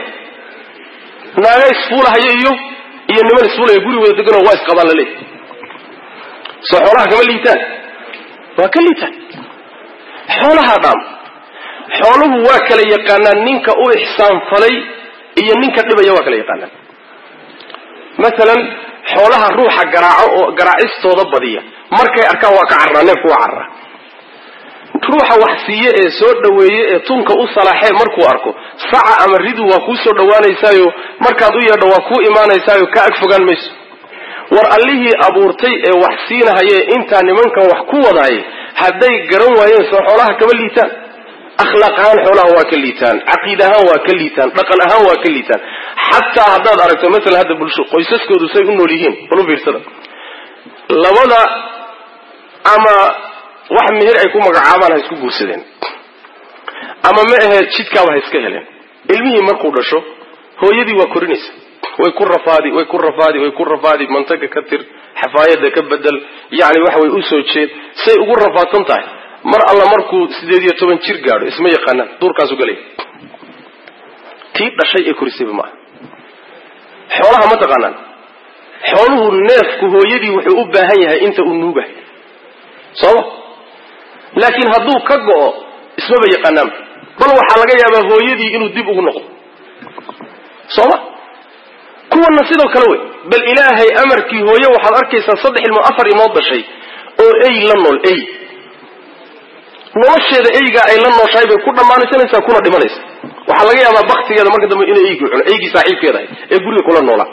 naaga isfuulahay iyo iyo niman isfuulay guri wada degan oo waa isqabaan la leeyahay soo xoolaha kama liitaan waa ka liitaan xoolaha dhaam xooluhu waa kala yaqaanaan ninka u ixsaan falay iyo ninka dhibaya waa kala yaqaanaan مثلا xoolaha ruuxa garaaco oo garaacistooda badiya markay arkaan waa ka carraa neefku waa carraa ruuxa wax siiye ee soo dhaweeye ee tunka u salaaxay markuu arko saca ama ridu waa ku soo dhawaanaysaayo markaad u yeedho waa ku iimaanaysaayo ka ag fogaan mayso war allihii abuurtay ee wax siinahaye inta nimankan wax ku wadaay haday garan waayeen soo xoolaha kama liitaan akhlaaq ahaan xoolaha waa ka liitaan caqiida ahaan waa ka liitaan dhaqan ahaan waa ka liitaan xataa hadaad aragto mesela hadda bulsho qoysaskoodu say u nool yihiin bal u fiirsada labada ama wax meher ay ku magacaabaan ha isku guursadeen ama ma ahayd jidkaaba ha iska heleen ilmihii markuu dhasho hooyadii waa korinaysa way ku rafaadi way ku rafaadi way ku rafaadi mantaga ka tir xafaayada ka bedel yani waxa way u soo jeed say ugu rafaadsan tahay mar alla markuu sideed iyo toban jir gaadho isma yaqaanaan duurkaas u galay tii dhashay ee korisay ma xoolaha ma taqaanaan xooluhu neefku hooyadii wuxuu u baahan yahay inta uu nuugahay soo laakiin hadduu ka go'o isbaba yaqaanaan bal waxaa laga yaabaa hooyadii inuu dib ugu noqdo sooma kuwana sidoo kale wey bal ilaahay amarkii hooyo waxaad arkaysaa saddex ilmo afar ilmood dhashay oo ay la nool ay nolosheeda ayga ay la nooshahay bay ku dhamaanaysanaysaa kuna dhimanaysa waxaa laga yaabaa baktigeeda marka dambe inay aygi cuno aygii saaxiibkeeda ee guriga kula noolaa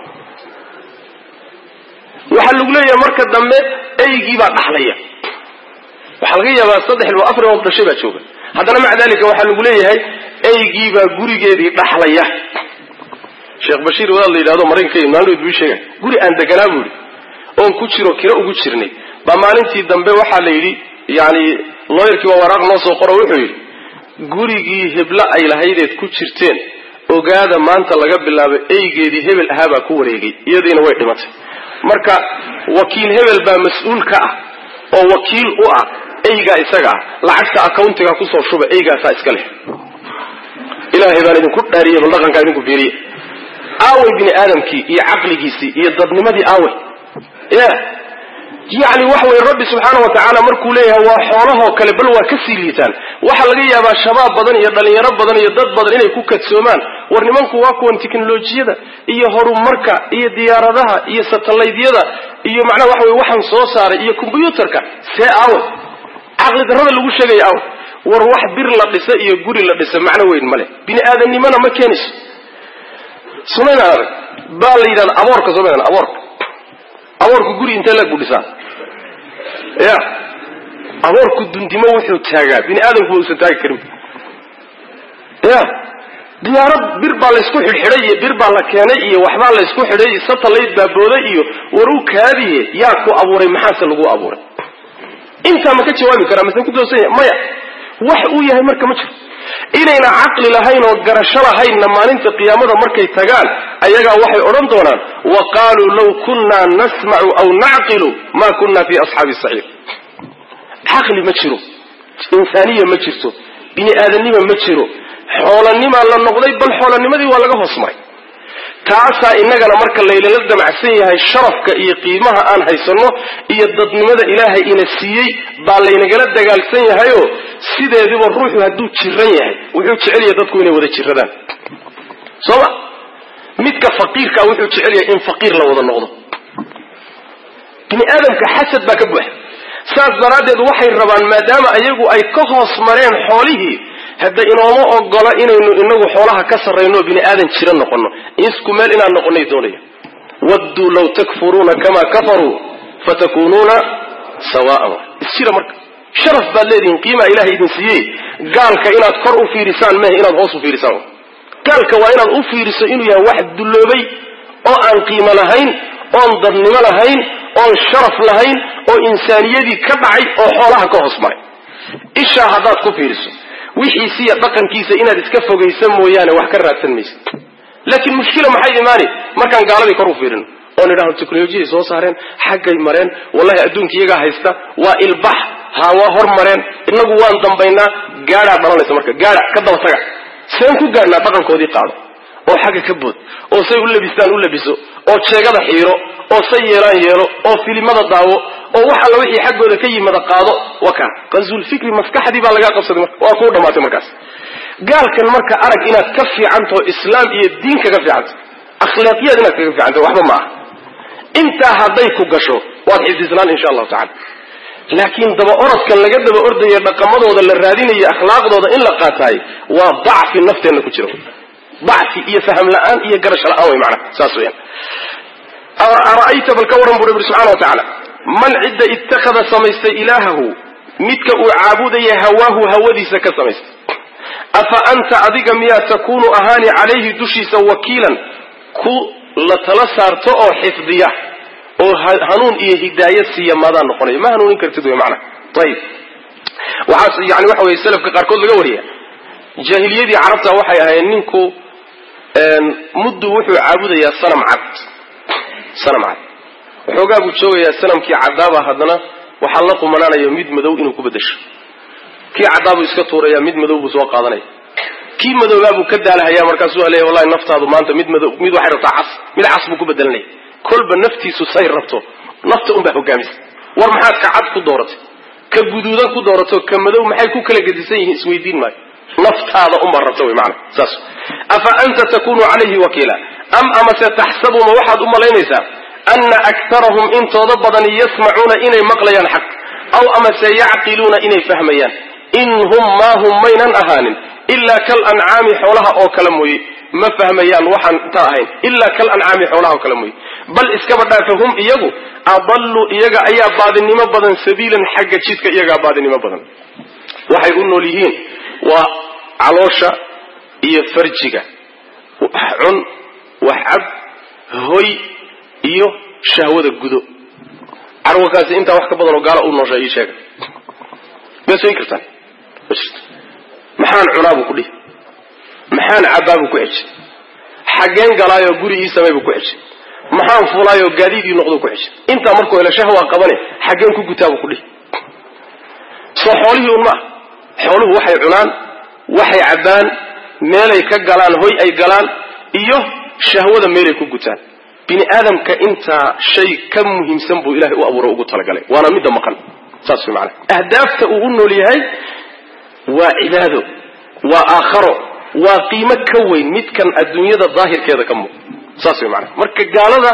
waxaa lagu leeyahay marka dambe aygii baa dhaxlaya waxaa laga yaabaa saddex ilmo afar ilmood dhashay baa jooga haddana maca dalika waxaa lagu leeyahay aygii baa gurigeedii dhaxlaya sheekh bashiir wadaad la yidhahdo maraykanka maalin buu sheegay guri aan deganaa buu yidhi oon ku jiro kira ugu jirnay baa maalintii dambe waxaa la yidhi yani looyarkii waa waraaq noo soo qoro wuxuu yidhi gurigii hebla ay lahaydeed ku jirteen ogaada maanta laga bilaabo eygeedii hebel ahaabaa ku wareegay iyadiina way dhimatay marka wakiil hebel baa mas-uul ka ah oo wakiil u ah eygaa isaga ah lacagta accountiga kusoo shuba eygaasaa iska leh ilaahay baan idinku dhaariyey bal dhaqankaa idinku fiiriye aaway bini aadamkii iyo caqligiisii iyo dadnimadii aaway ya yani waxa weye rabbi subxaana wa tacaala markuu leeyahay waa xoolahoo kale bal waa ka sii liitaan waxaa laga yaabaa shabaab badan iyo dhalinyaro badan iyo dad badan inay ku kadsoomaan war nimanku waa kuwan teknolojiyada iyo horumarka iyo diyaaradaha iyo satellaydyada iyo macnaha waxa weye waxaan soo saaray iyo kombyuutarka see aaway caqli darrada lagu sheegaya aaway war wax bir la dhisa iyo guri la dhisa macno weyn male bini aadamnimona ma keenayso sumayna arag baa la yidhahda aboorka somayna aboorka aboorku guri intee leeg buu dhisaa ya aboorku dundimo wuxuu taagaa bini aadamku uusan taagi karin ya diyaarad bir baa laysku xidhxidhay iyo bir baa la keenay iyo waxbaa laysku xidhay iyo satellite baa booday iyo war u kaadiye yaa ku abuuray maxaase lagu abuuray intaa ma ka jawaabi karaa mase ku doosan yahay maya wax uu yahay marka ma jiro inayna caqli lahayn oo garasho lahaynna maalinta qiyaamada markay tagaan ayagaa waxay odhan doonaan wa qaaluu law kunnaa nasmacu aw nacqilu ma kunna fi asxaabi saciir caqli ma jiro insaaniya ma jirto bini aadanima ma jiro xoolanimaa la noqday bal xoolanimadii waa laga hoos maray taasaa inagana marka laylala damacsan yahay sharafka iyo qiimaha aan haysanno iyo dadnimada ilaahay ina siiyey baa laynagala dagaalsan yahayoo sideediba ruuxu hadduu jiran yahay wuxuu jecel yahay dadku inay wada jiradaan sooma midka faqiirkaa wuxuu jecel yahay in faqiir la wada noqdo bini aadamka xasad baa ka buuxa saas daraaddeed waxay rabaan maadaama ayagu ay ka hoos mareen xoolihii hadda inooma ogola inaynu inagu xoolaha ka sarrayno bini aadan jira noqono isku meel inaan noqonay doonaya wadduu law takfuruuna kamaa kafaruu fatakuunuuna sawaa'an isjira marka sharaf baad leedihiin qiimaa ilahay idin siiyey gaalka inaad kor u fiirisaan mehe inaad hoos u fiirisaan gaalka waa inaad u fiiriso inuu yahay wax dulloobay oo aan qiimo lahayn oon dadnimo lahayn oon sharaf lahayn oo insaaniyadii ka dhacay oo xoolaha ka hoos maray ishaa haddaad ku fiiriso wixiisiiyo dhaqankiisa inaad iska fogaysa mooyaane wax ka raadsan maysa laakiin mushkila maxay imaani markaan gaaladii kor u fiirino oon idhahno teknolojiyay soo saareen xaggay mareen wallahi adduunka iyagaa haysta waa ilbax ha waa hor mareen inagu waan dambaynaa gaadhaa dhalanaysa marka gaadha ka daba taga seen ku gaadhnaa dhaqankoodii qaado oo xagga ka bood oo say u labistaan u labiso oo jeegada xiiro oo say yeelaan yeelo oo filimada daawo oo wax alla wixii xaggooda ka yimada qaado waka qanzul fikri maskaxdii baa laga qabsaday marka waa ku dhamaatay markaas gaalkan marka arag inaad ka fiicanto islaam iyo diin kaga fiicanto akhlaaqiyad inaad kaga fiicanto waxba ma aha intaa hadday ku gasho waad xifdisnaan insha allahu tacala laakiin daba orodkan laga daba ordaya dhaqamadooda la raadinayo akhlaaqdooda in la qaataay waa dacfi nafteenna ku jira dacfi iyo faham la-aan iyo garasho la-aan way macnaha saas weyaan ara'ayta bal ka waran buu rabbi subxana wa tacaala man cidda ittakhada samaystay ilaahahu midka uu caabudaya hawaahu hawadiisa ka samaystay afa anta adiga miyaa takuunu ahaani calayhi dushiisa wakiilan ku la tala saarto oo xifdiya oo hanuun iyo hidaayo siiya maadaan noqonaya ma hanuunin kartid wey macnaha ayib waxaas yani waxa weye salafka qaarkood laga wariya jaahiliyadii carabta waxay ahayd ninku muddu wuxuu caabudayaa sanam cad sanam cad waxoogaa buu joogayaa sanamkii caddaaba haddana waxaa la qumanaanaya mid madow inuu ku bedesho kii caddaabuu iska tuuraya mid madow buu soo qaadanaya kii madoobaa buu ka daalahayaa markaasuu leeyahay wallahi naftaadu maanta mid madow mid waxay rabtaa cas mid cas buu ku bedelanaya kolba naftiisu say rabto nafta unbaa hogaamisa war maxaad ka cad ku dooratay كجدودا كدورته كمدو محي كوكلا قديسين اسويدين ماي نفط هذا أمر رتوي معنا ساس أفأنت تكون عليه وكيلا أم أما ستحسب واحد أم لينسا أن أكثرهم إن تضبطا يسمعون إني مقليا حق أو أما سيعقلون إني فهميان إن هم ما هم مينا أهان إلا كالأنعام حولها أو كلموي ما فهميان وحن تاهين إلا كالأنعام حولها أو كلموي بل إسكبرنا فهم إيجو أضلوا إيجا أيا بعض النما بدن سبيلا حق شيتك إيجا بعض النما بدن وحيقولوا ليهين وعلوشة إيه فرجك وحعن وحعب هوي إيه شهوة الجدو عروكاس أنت وحكي بدن وقال أقول نشأ إيه شيء بس يكرتان محان عنابو كله محان عبابو كويش حقين قلايو قولي إيه سميبو كويش محان فلايو قاديد ينقضو كويش أنت أمركو إلى شهوة قباني حقين كو كتابو كله صحوله الماء حوله وحي عنان وحي عبان ميلي كقلان هوي أي قلان إيوه شهوة ميلي كقتان بني آدم كإنت شيء كم مهم سنبو إلهي وأبو رؤوك طلق عليه وانا مدى مقال ساسي معنا أهدافت أغنو لي هاي وعباده وآخره وقيمة كوين متكن الدنيا الظاهر كذا كمو ساسي معنا مركا قال هذا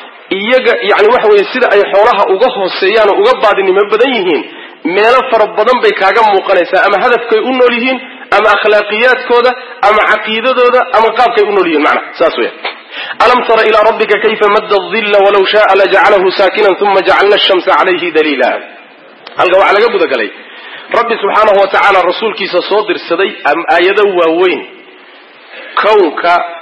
يعني واحد يصير أي حولها أغفه السيان وأغبى دني مبدئيهين ميلا فربضان بيكاقم مقنسة أما هدف كي أغنو ليهين أما أخلاقيات كودا أما عقيدة دودا أما قاب كي أغنو ليهين معنا ساسوية ألم تر إلى ربك كيف مد الظل ولو شاء لجعله ساكنا ثم جعلنا الشمس عليه دليلا هلقوا على قبو ذا قلي رب سبحانه وتعالى الرسول كيسا صدر السدي أم آيدا ووين كونك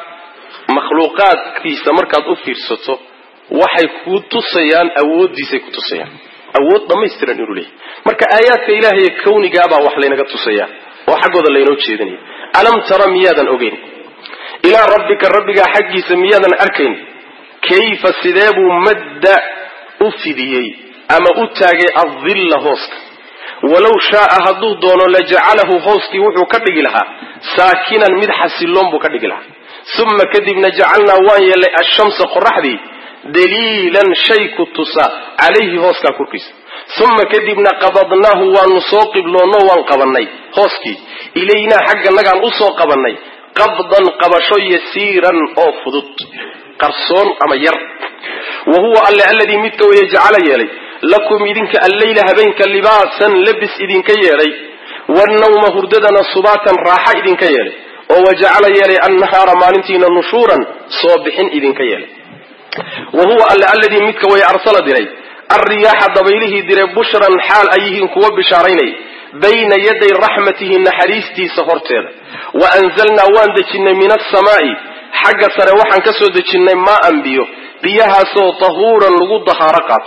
مخلوقات كيسا مركز أفير ستو وحي كوتو سيان أود ديسي كوتو سيان أود ضميستران يقول لي مركا آيات إلهي كوني قابا وحلينا قطو سيان وحقو ذا اللي نوتشيدني ألم ترى ميادا أغين إلى ربك ربك حقي سميادا أركين كيف السداب مد أفديي أما أتاقي الظل هوسك ولو شاء هدو دونو لجعله هوسكي وحو كدق لها ساكنا مدحس اللومبو كدق لها ثم كدبنا جعلنا وان الشمس قرح دي دليلا شيك التصا عليه هوسكا كركيس ثم كدبنا قبضناه ونصوقب لونه وانقبني هوسكي إلينا حقا نقعن أصوق قبني قبضا قبشو يسيرا أو فضط قرصون أما ير وهو الذي مت ويجعل يلي لكم إذنك الليل هبينك لباسا لبس إذنك يلي والنوم هرددنا صباتا راحة إذنك يلي وجعل يلي النهار مالنتين نشورا صبح إذنك يلي وهو الذي مت ويأرسل دري الرياح ضبيله دري بشرا حال أيهن كوب بشاريني بين يدي رحمته النحريستي سهرتين وأنزلنا واندجن من السماء حق سروحا كسودجن ما أنبيه بيها سو طهورا لغو ضحارقات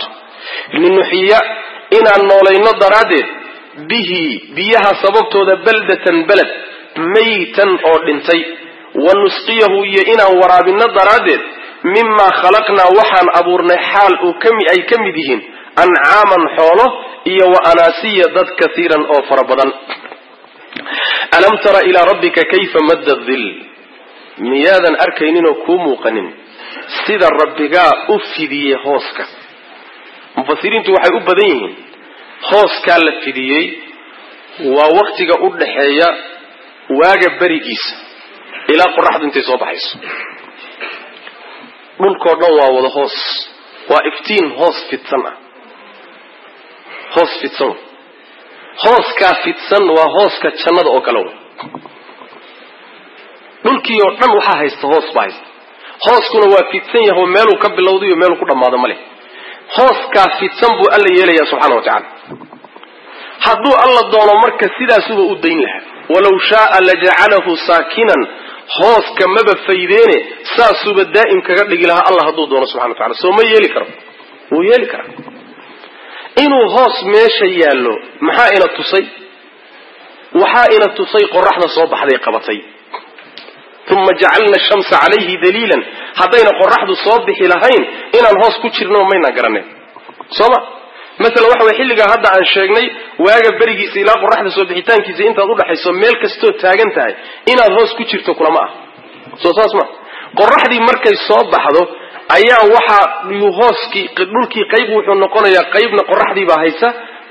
لنحيا إنا النولين الضرادة به بيها سببته ذا بلدة بلد ميتا أو لنتي ونسقيه إنا ورابنا الضرادة مما خلقنا وحن أبورنا حال وكمي أي كمي دهين أنعاما حوله إيا وأناسية ضد كثيرا أو فربضا ألم تر إلى ربك كيف مد الظل ميادا أركينين وكومو قنين سيدا ربك أفدي هوسكا مفسرين توحي أبدين هوسكا لفدي ووقتك أدحيا واجب بريكيس إلى قرحة انت صباحيس ملكو نوا وذا هوس وافتين هوس في السنة هوس في السنة هوس كا في السنة وهوس كا تشند أو كلو ملكي يوردن وحا هيست هوس بايس هوس كنا وفي السنة هو مالو كب اللوضي ومالو كنا ماذا ملي هوس كا في السنة بو ألا يلي سبحانه وتعالى حدو الله دون مركز سيدا سوى الدين لها ولو شاء لجعله ساكنا هوس كمبا فيدينه ساسو بالدائم كغدغ لها الله حدو دون سبحانه وتعالى سو ما يلي كرم و يلي كرم انو هوس ميشا يالو maxaa ina tusay waxa ina tusay qorraxda soo baxday qabatay thumma ja'alna ash-shamsa 'alayhi dalilan hadayna qorraxdu soo bixi lahayn inaan hoos ku jirno mayna garanay soma مثلا waxa way xilliga hadda aan sheegnay waaga barigiisa ilaa qorraxda soo bixitaankiisa inta u dhaxayso meel kasto taagan tahay inaad hoos ku jirto kulama ah soo saasma qorraxdii markay soo baxdo ayaa waxa uu hooski dhulkii qayb wuxuu noqonayaa qaybna qorraxdii baa haysa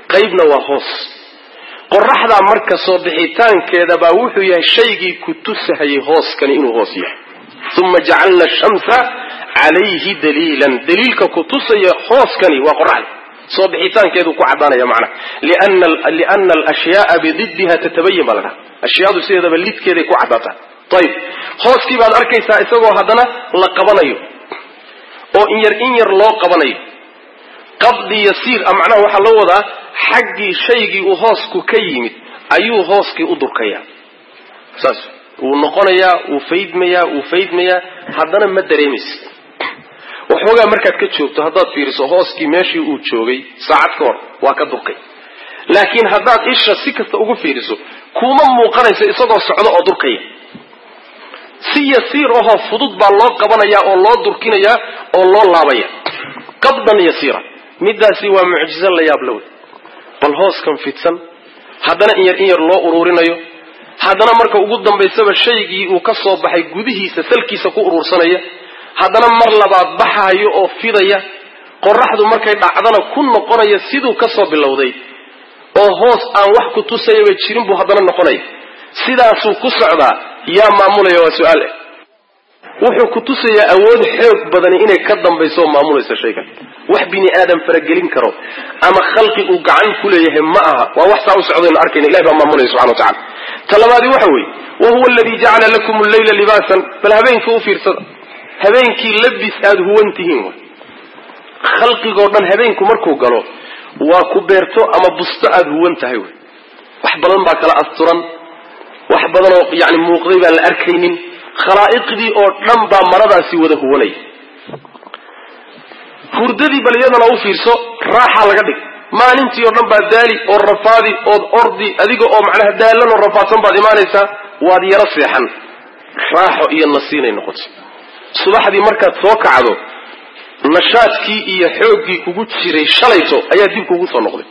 qaybna waa hoos qoraxda marka soo bixitaankeeda baa wuxuu yahay shaygii ku tusahayay hooskani inuu hoos yahay thumma ja'alna ash-shamsa alayhi dalilan dalilka ku tusaya hooskani waa qoraxda soo bixitaankeedu ku cadaanaya macna lianna lianna al-ashya'a bididha tatabayyan balana ashyaadu sideedaba lidkeeday ku cadaata tayib hooskii baad arkaysaa isagoo hadana la qabanayo oo in yar in yar loo qabanayo qabdi yasiir amana waxa loo wadaa xaqi shaygii uu hoosku ka yimid ayuu hooskii u durkaya saas uu noqonaya uu faydmaya uu faydmaya hadana ma dareemaysid waxoogaa markaad ka joogto haddaad fiiriso hooskii meeshii uu joogay saacad ka hor waa ka durkay laakiin haddaad isha si kasta ugu fiiriso kuma muuqanayso isagoo socdo oo durkaya si yasiir oo fudud baa loo qabanaya oo loo durkinaya oo loo laabaya qabdan yasiira midaasi waa mucjizo la yaab leh bal hooskan fidsan hadana in yar in yar loo ururinayo hadana marka ugu dambaysaba shaygii uu ka soo baxay gudihiisa salkiisa ku urursanaya hadana mar labaad baxayo oo fidaya qoraxdu markay dhacdana ku noqonaya sidoo ka soo bilowday oo hoos aan wax ku tusayba jirin buu hadana noqonay sidaas uu ku socdaa yaa maamulaya waa su'aal wuxuu ku tusaya awood xoog badan inay ka dambayso maamulaysa shaygan wax bini aadam faragelin karo ama khalqi uu gacan ku leeyahay ma aha waa wax saa u socdo in arkayna ilaahay baa maamulaya subhanahu wa ta'ala talabaadi waxa weey wa huwa alladhi ja'ala lakum al-layla libasan bal habeenkii u fiirsada habeenkii labis aad huwantihiin khalqigo dhan habeenku markuu galo waa ku beerto ama busto aad huwan tahay wax badan baa kala asturan wax badan oo yaani muuqday baan la arkaynin khalaa'iqdii oo dhan baa maradaasi wada huwanay hurdadii bal iyadana u fiirso raaxa laga dhig maalintii oo dhan baa daali oo rafaadi oo ordi adiga oo macnaha daalan oo rafaadsan baad imaanaysaa waad yara seexan raaxo iyo nasiinay noqoto subaxdii markaad soo kacdo nashaadkii iyo xoogii kugu jiray shalayto ayaa dib kugu soo noqday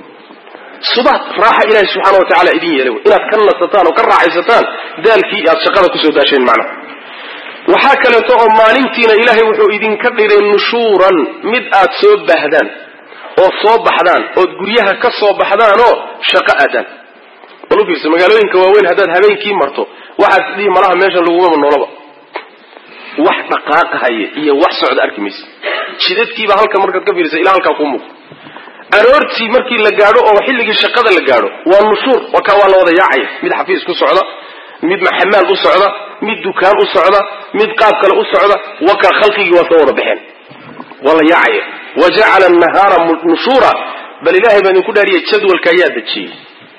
subax raaxa ilaahay subhanahu wa ta'ala idin yeelay inaad ka nasataan oo ka raaxaysataan daalkii aad shaqada ku soo daasheen macna waxa kale oo maalintiina ilaahay wuxuu idin ka dhigay nushuuran mid aad soo baahdaan oo soo baxdaan oo guryaha ka soo baxdaan oo shaqo aadan walubis magaalooyinka waaweyn hadaad habeenkii marto waxaad dhii malaha meesha lagu ma noolaba wax dhaqaaqay iyo wax socod arkimis jidadkiiba halka markaad ka fiirso ilaa halka ku muuqdo aroortii markii la gaadho oo xilligii shaqada la gaadho waa nushuur waka waa la wada yaacay mid xafiis ku socda mid maxamaal u socda mid dukaan u socda mid qaab kale u socda waka khalqigi waa soo wada baxeen wala yaacay waja'ala an-nahara nushura bal ilaahi baan ku dhaariyay jadwalka ayaa dajiyay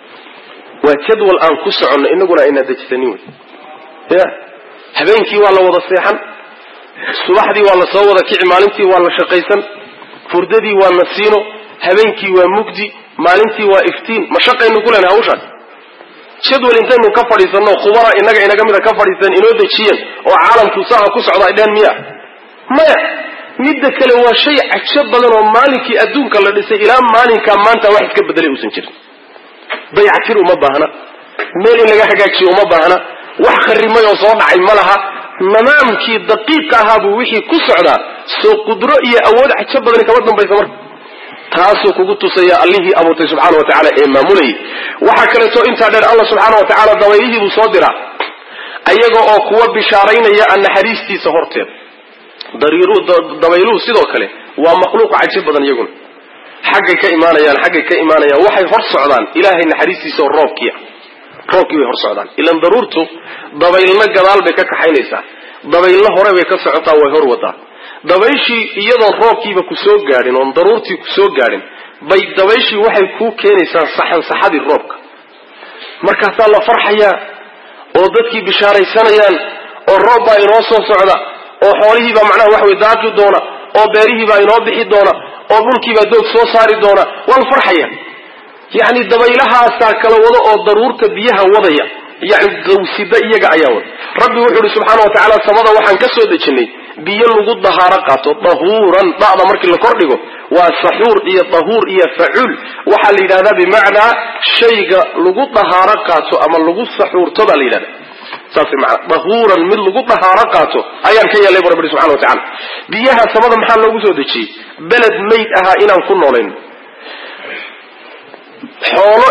waa jadwal aan ku socono inaguna ina dajisani ya habeenkii waa la wada seexan subaxdii waa la soo wada kici maalintii waa la shaqaysan furdadii waa nasiino habeenkii waa mugdi maalintii waa iftiin mashaqaynu ku leenahay hawshan jadwal intaynu ka fadhiisano khubara inaga inaga mid ka fadhiisan inoo dajiyeen oo caalamku saxa ku socda idaan miya maya midda kale waa shay cajab badan oo maalinkii adduunka la dhisay ilaa maalinka maanta wax iska bedelay uusan jirin bay'atir uma baahna meel in laga hagaajiyo uma baahna wax kharimay oo soo dhacay malaha nidaamkii daqiiq ahaa buu wixii ku socdaa soo qudro iyo awood cajab badan ka wadan marka taasoo kugu tusaya Allahi abuurtay subhanahu wa ta'ala ee maamulay waxa kale oo inta dheer Allah subhanahu wa ta'ala dawaylihii buu soo diraa ayaga oo kuwa bishaaraynaya an naxariistiisa horteed dariiru dawayluhu sidoo kale waa makhluuq cajab badan iyaguna xagga ka iimaanayaan xagga ka iimaanayaan waxay hor socdaan ilaahay naxariistiisa oo roobkiya roobkii way hor socdaan ilan daruurtu dabaylna gadaal bay ka kaxaynaysaa dabaylna hore bay ka socotaa way hor wadaa dabayshii iyadoo roobkiiba ku soo gaadhin oo daruurtii ku soo gaadhin bay dabayshii waxay ku keenaysaa saxan saxadii roobka markaas la farxaya oo dadkii bishaaraysanayaan oo roob baa inoo soo socda oo xoolihii baa macnaha wax way daaqi doona oo beerihii baa inoo bixi doona oo dhulkii baa doog soo saari doona wal farxaya yani dabaylaha kala wada oo daruurta biyaha wadaya yani gawsida iyaga ayaa wada rabbi wuxuu subhanahu wa ta'ala samada waxaan ka soo dejinay biyo lagu dahaaro qaato dahuuran bacda markii la kordhigo waa sahuur iyo dahuur iyo facuul waxa la yiraahdaa bimaana shayga lagu dahaaro qaato ama lagu sahuurto baa la yiraahdaa saasi macna dahuuran mid lagu dahaaro qaato ayaan ka yeelay rabbi subhanahu wa ta'ala biyaha samada maxaa loogu soo dejiyay balad meyd aha inaan ku nooleyn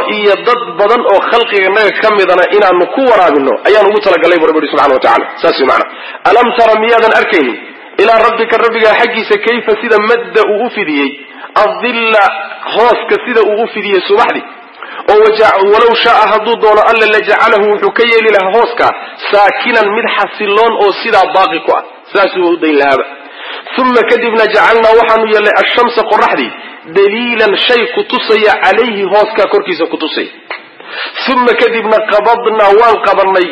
iyo dad badan oo khalqiganaga kamidana inaanu ku waraabino ayaan ugu talagalay buu rabbi subhanahu wa ta'ala saasi macna alam tara miyadan arkayni ila rabbika rabbiga xaqiisa kayfa sida madda uu fidiyay adilla hooska sida uu fidiyay subaxdi oo waja'a walaw sha'a hadu doono alla la ja'alahu wuxuu ka yeeli lahaa hooska saakinan mid xasiloon oo sida baaqi ku ah saasi uu dayn lahaa thumma kadibna ja'alna waxaanu yeelay ash-shamsa qorraxdi daliilan shay ku tusaya calayhi hooska korkiisa ku tusay thumma kadibna qabadna waan qabanay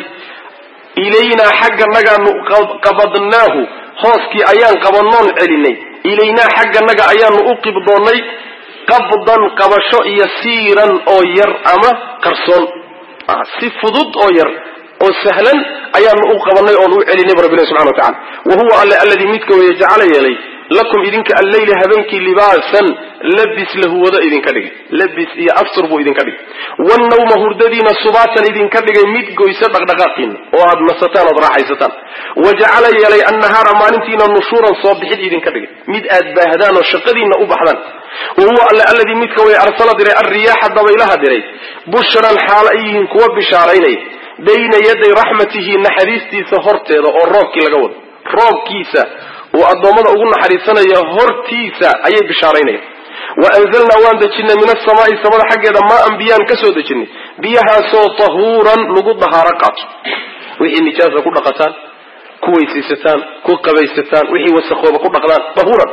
ilayna xagga nagaanu qabadnaahu hooskii ayaan qabanoon celinay ilayna xagga naga ayaanu u qibdoonay qabdan qabasho yasiiran oo yar ama qarsoon si fudud oo yar oo sahlan ayaanu u qabanay oo u celinay rabbi subhanahu wa ta'ala wa huwa alladhi midka waja'ala yalay lakum idinka al-layl habanki libasan labis lahu wada idinka dhigay labis iyo aftur buu idinka dhigay wan nawma hurdadina subatan idinka dhigay mid goysa dhaqdhaqaaqin oo aad nasataan oo raaxaysataan waja'ala yalay an-nahara maalintiina nushuran soo bixid idinka dhigay mid aad baahdaan oo shaqadiina u baxdaan وهو الذي متك ويرسل دري الرياح ضويلها دري بشرا حالين كوا بشارين بين يدي رحمته نحريستي سهرتيدا او روبكي laga wado roobkiisa oo adoomada ugu naxariisanaya hortiisa ayay bishaaraynayaan wa anzalna waan dajinna min as-samaa'i samada xageeda ma anbiyaan ka soo dajinay biyaha soo tahuuran lagu dahaara qaato wixii nijaasa ku dhaqataan ku weysiisataan ku qabaysataan wixii wasaqooba ku dhaqdaan tahuuran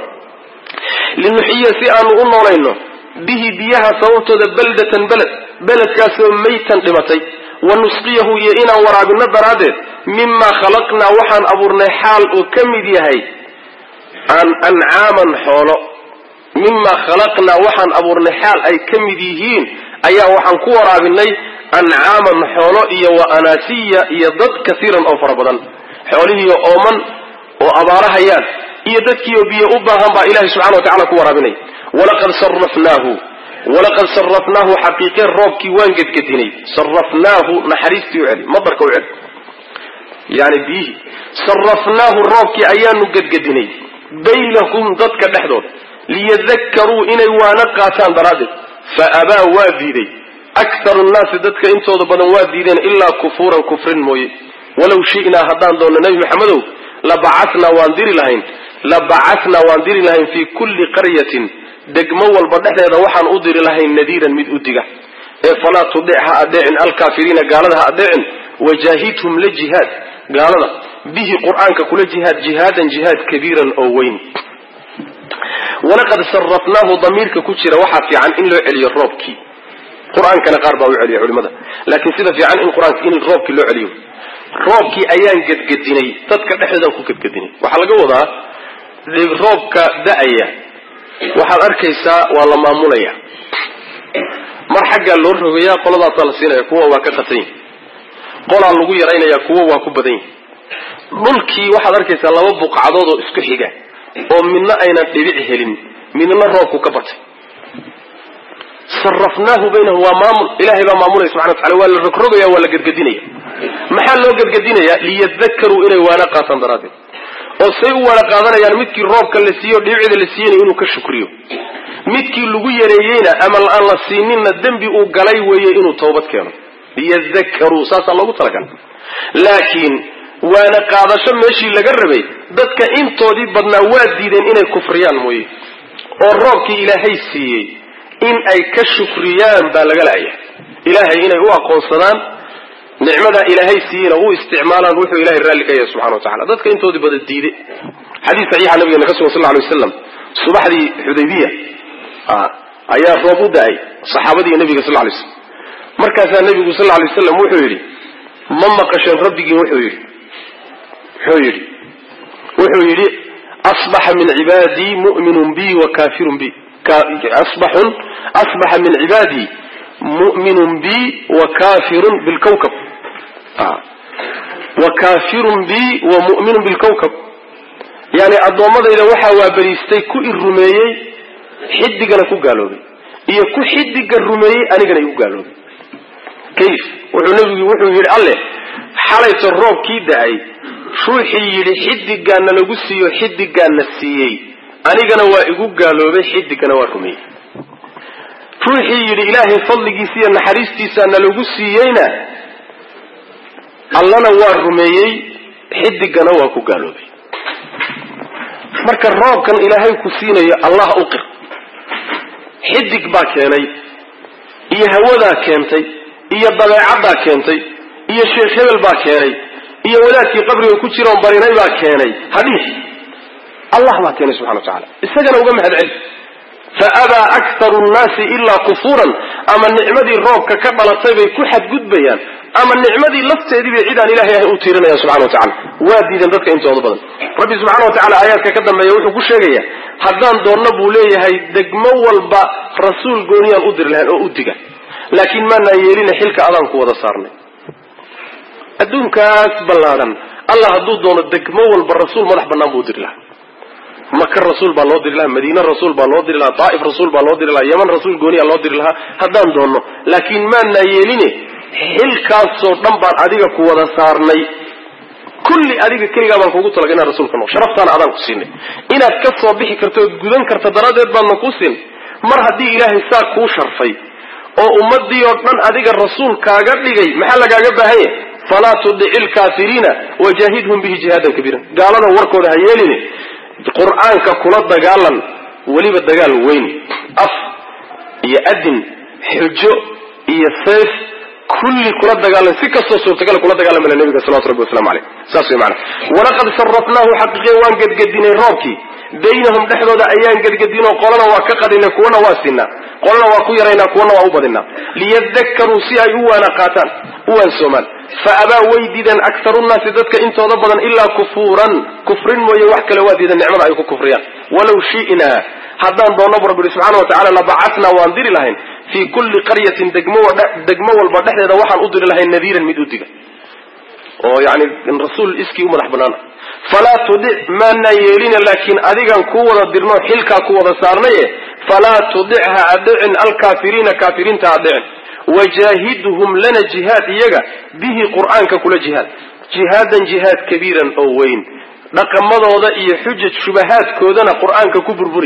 linuxiya si aanu u noolayno bihi biyaha sababtooda baldatan balad baladkaasoo maytan dhimatay ونسقيه يئنا ورابنا درادت مما خلقنا وحن أبورنا حال وكمد يهي عن أنعاما حولا مما خلقنا وحن أبورنا حال أي كمد يهين أي وحن كورابنا أنعاما حولا إيا وأناسية إيا ضد كثيرا أو فربضا حوله يؤمن وأبارها يان إيا ضدك يبيا أباهم با إله سبحانه وتعالى كورابنا ولقد صرفناه ولقد صرفناه حقيقة الرب وان قد قدني صرفناه نحريستي وعلي مضرك وعلي يعني بيه صرفناه الرب أيان قد قدني بينهم ضدك نحضر ليذكروا إني وانقاتان برادت فأبا واديدي أكثر الناس ضدك انتو ضبنا واديدين إلا كفورا كفر موي ولو شئنا هدان دون النبي محمد لبعثنا واندير لهين لبعثنا واندير لهين في كل قرية دقمو والبدحة وحن أدر لهين نذيرا مد أدقى فلا تضعها أدعن الكافرين قالها أدعن وجاهدهم للجهاد قالها به قرآنك كل جهاد جهادا جهاد كبيرا أو وين ولقد صرفناه ضميرك كتشر وحفي عن إن له علي الرابك قرآن كان قاربا وعلي علماء لكن سيدا في عن إن قرآن إن الرابك له عليه رابك أيان قد قديني تذكر أحدا وكد قديني وحلقوا وضع ذي الرابك دأية waxaad arkaysaa waa la maamulaya mar xagga loo rogayaa qolada talasiinaya kuwa waa ka qatay qolaa lagu yareynaya kuwa waa ku badan dhulkii waxaad arkaysaa laba buqcadood oo isku xiga oo midna ayna dhibic helin midna roobku ka batay sarrafnaahu baynahu wa maamul ilaahi baa maamulay subhanahu wa ta'ala waa la rogrogaya waa la gadgadinaya maxaa loo gadgadinaya liyadhakkaru inay waana qaatan daraadeen oo say u wada qaadanayaan midkii roobka la siiyo dhibicida la siiyay inuu ka shukriyo midkii lagu yareeyayna ama aan la siinina dambi uu galay weeye inuu toobad keeno liyadhakkaru saasa lagu talagal laakiin waana qaadasho meeshii laga rabay dadka intoodii badnaa waa diideen inay kufriyaan mooye oo roobkii ilaahay siiyey in ay ka shukriyaan baa laga laayay ilaahay inay u aqoonsadaan نعمة إلهي سينا هو استعمالا روحه إلهي الرالي كيه سبحانه وتعالى ذاتك انتو دي بدأ الديدي حديث صحيح عن نبي النبي صلى الله عليه وسلم صباح دي حديبية آه. أيها رابو داي صحابة دي النبي صلى الله عليه وسلم مركز النبي صلى الله عليه وسلم وحو يري مما قشن ربك وحو يري وحو يري وحو يري أصبح من عبادي مؤمن بي وكافر بي أصبح أصبح من عبادي مؤمن بي وكافر بالكوكب آه. وكافر بي ومؤمن بالكوكب يعني الضوامضة إذا وحا وابريستي كو الرميي حدقنا كو قالوا بي إيا كو حدق الرميي أنيقنا يو قالوا بي كيف وحو نبي وحو يري الله حالة الروب كي داعي شوحي يري حدقنا لقسي وحدقنا السيي أنيقنا وإيقو قالوا بي حدقنا والرميي ruuxii yidhi ilaahay fadligiisa iyo naxariistiisaana lagu siiyeyna allana waa rumeeyey xidigana waa ku gaaloobay. marka roobkan ilaahay ku siinayo allah u qir. xidig baa keenay iyo hawadaa keentay iyo dabeecaddaa keentay iyo sheekh hebel baa keenay iyo wadaadkii qabriga ku jiroon barinay baa keenay hadhiis allah baa keenay subxana wa tacaala isagana uga mahad celi. faabaa aktaru nnaasi ilaa kufuuran ama nicmadii roobka ka dhalatay bay ku xadgudbayaan ama nicmadii lafteedii bay cidaan ilahay ahay u tiirinayaan subxana wa tacala. waa diidan dadka intooda badan. rabbi subxaana wa tacala aayaadka ka dambeeya wuxuu ku sheegaya haddaan doonno buu leeyahay degmo walba rasuul gooniyaan u diri lahayn oo u diga laakiin maanaa yeelina xilka adaan ku wada saarnay. adduunkaas ballaadhan allah hadduu doono degmo walba rasuul madax bannaan buu diri lahaa. maka rasuul baa loo diri lahaa, madiine rasuul baa loo diri lahaa, daa'if rasuul baa loo diri lahaa, yaman rasuul gooniyaa loo diri lahaa haddaan doonno. laakiin maanaa yeeline xilkaasoo dhan baan adiga ku wada saarnay. kulli adiga keligaa baan kugu talaga inaad rasuulka noqo. sharaftaana adaan ku siinay inaad ka soo bixi karto ood gudan karta daraaddeed baadna ku siin. mar haddii ilaahay saa kuu sharfay oo ummadii oo dhan adiga rasuul kaaga dhigay maxaa lagaaga baahan yahay? falaa tudici lkaafiriina wajaahidhum bihi jihaadan kabiira. gaalada warkooda ha yeelini, qur'aanka kula dagaalan, weliba dagaal weyn, af iyo adin, xujo iyo sayf, kulli kula dagaalan, si kastoo suurtagal kula dagaalamana nabiga salawatu rabbi wasalaamu caleyh. saas way macana. walaqad sarrafnaahu xaqiiqe waan gedgedinay roobkii baynahum dhexdooda ayaan gedgedinoo qolana waa ka qadinay kuwana waa siinaa, qolana waa ku yaraynaa kuwana waa u badinaa, liyadakaruu si ay u waana qaataan u waansoomaan. fa abaa way diideen aktaru nnaasi dadka intooda badan ilaa kufuuran kufrin mooye wax kale waa diideen nicmada ay ku kufriyaan. walow shi'naa haddaan doonno bu rabbi subxaana wa tacala labacatnaa waan diri lahayn fii kulli qaryatin degmo walba dhexdeeda waxaan u diri lahayn nadiiran mid u diga oo yani rasuul iskii u madax banaana. falaa tudic maanaa yeelina laakiin adigan ku wada dirno xilkaa ku wada saarnaye falaa tudic ha adicin alkaafiriina kaafiriinta ha adicin. wajaahidhum lana jihaad iyaga bihi qur'aanka kula jihaad jihaadan jihaad kabiiran oo weyn. dhaqamadooda iyo xujaj shubahaadkoodana qur'aanka ku burburi.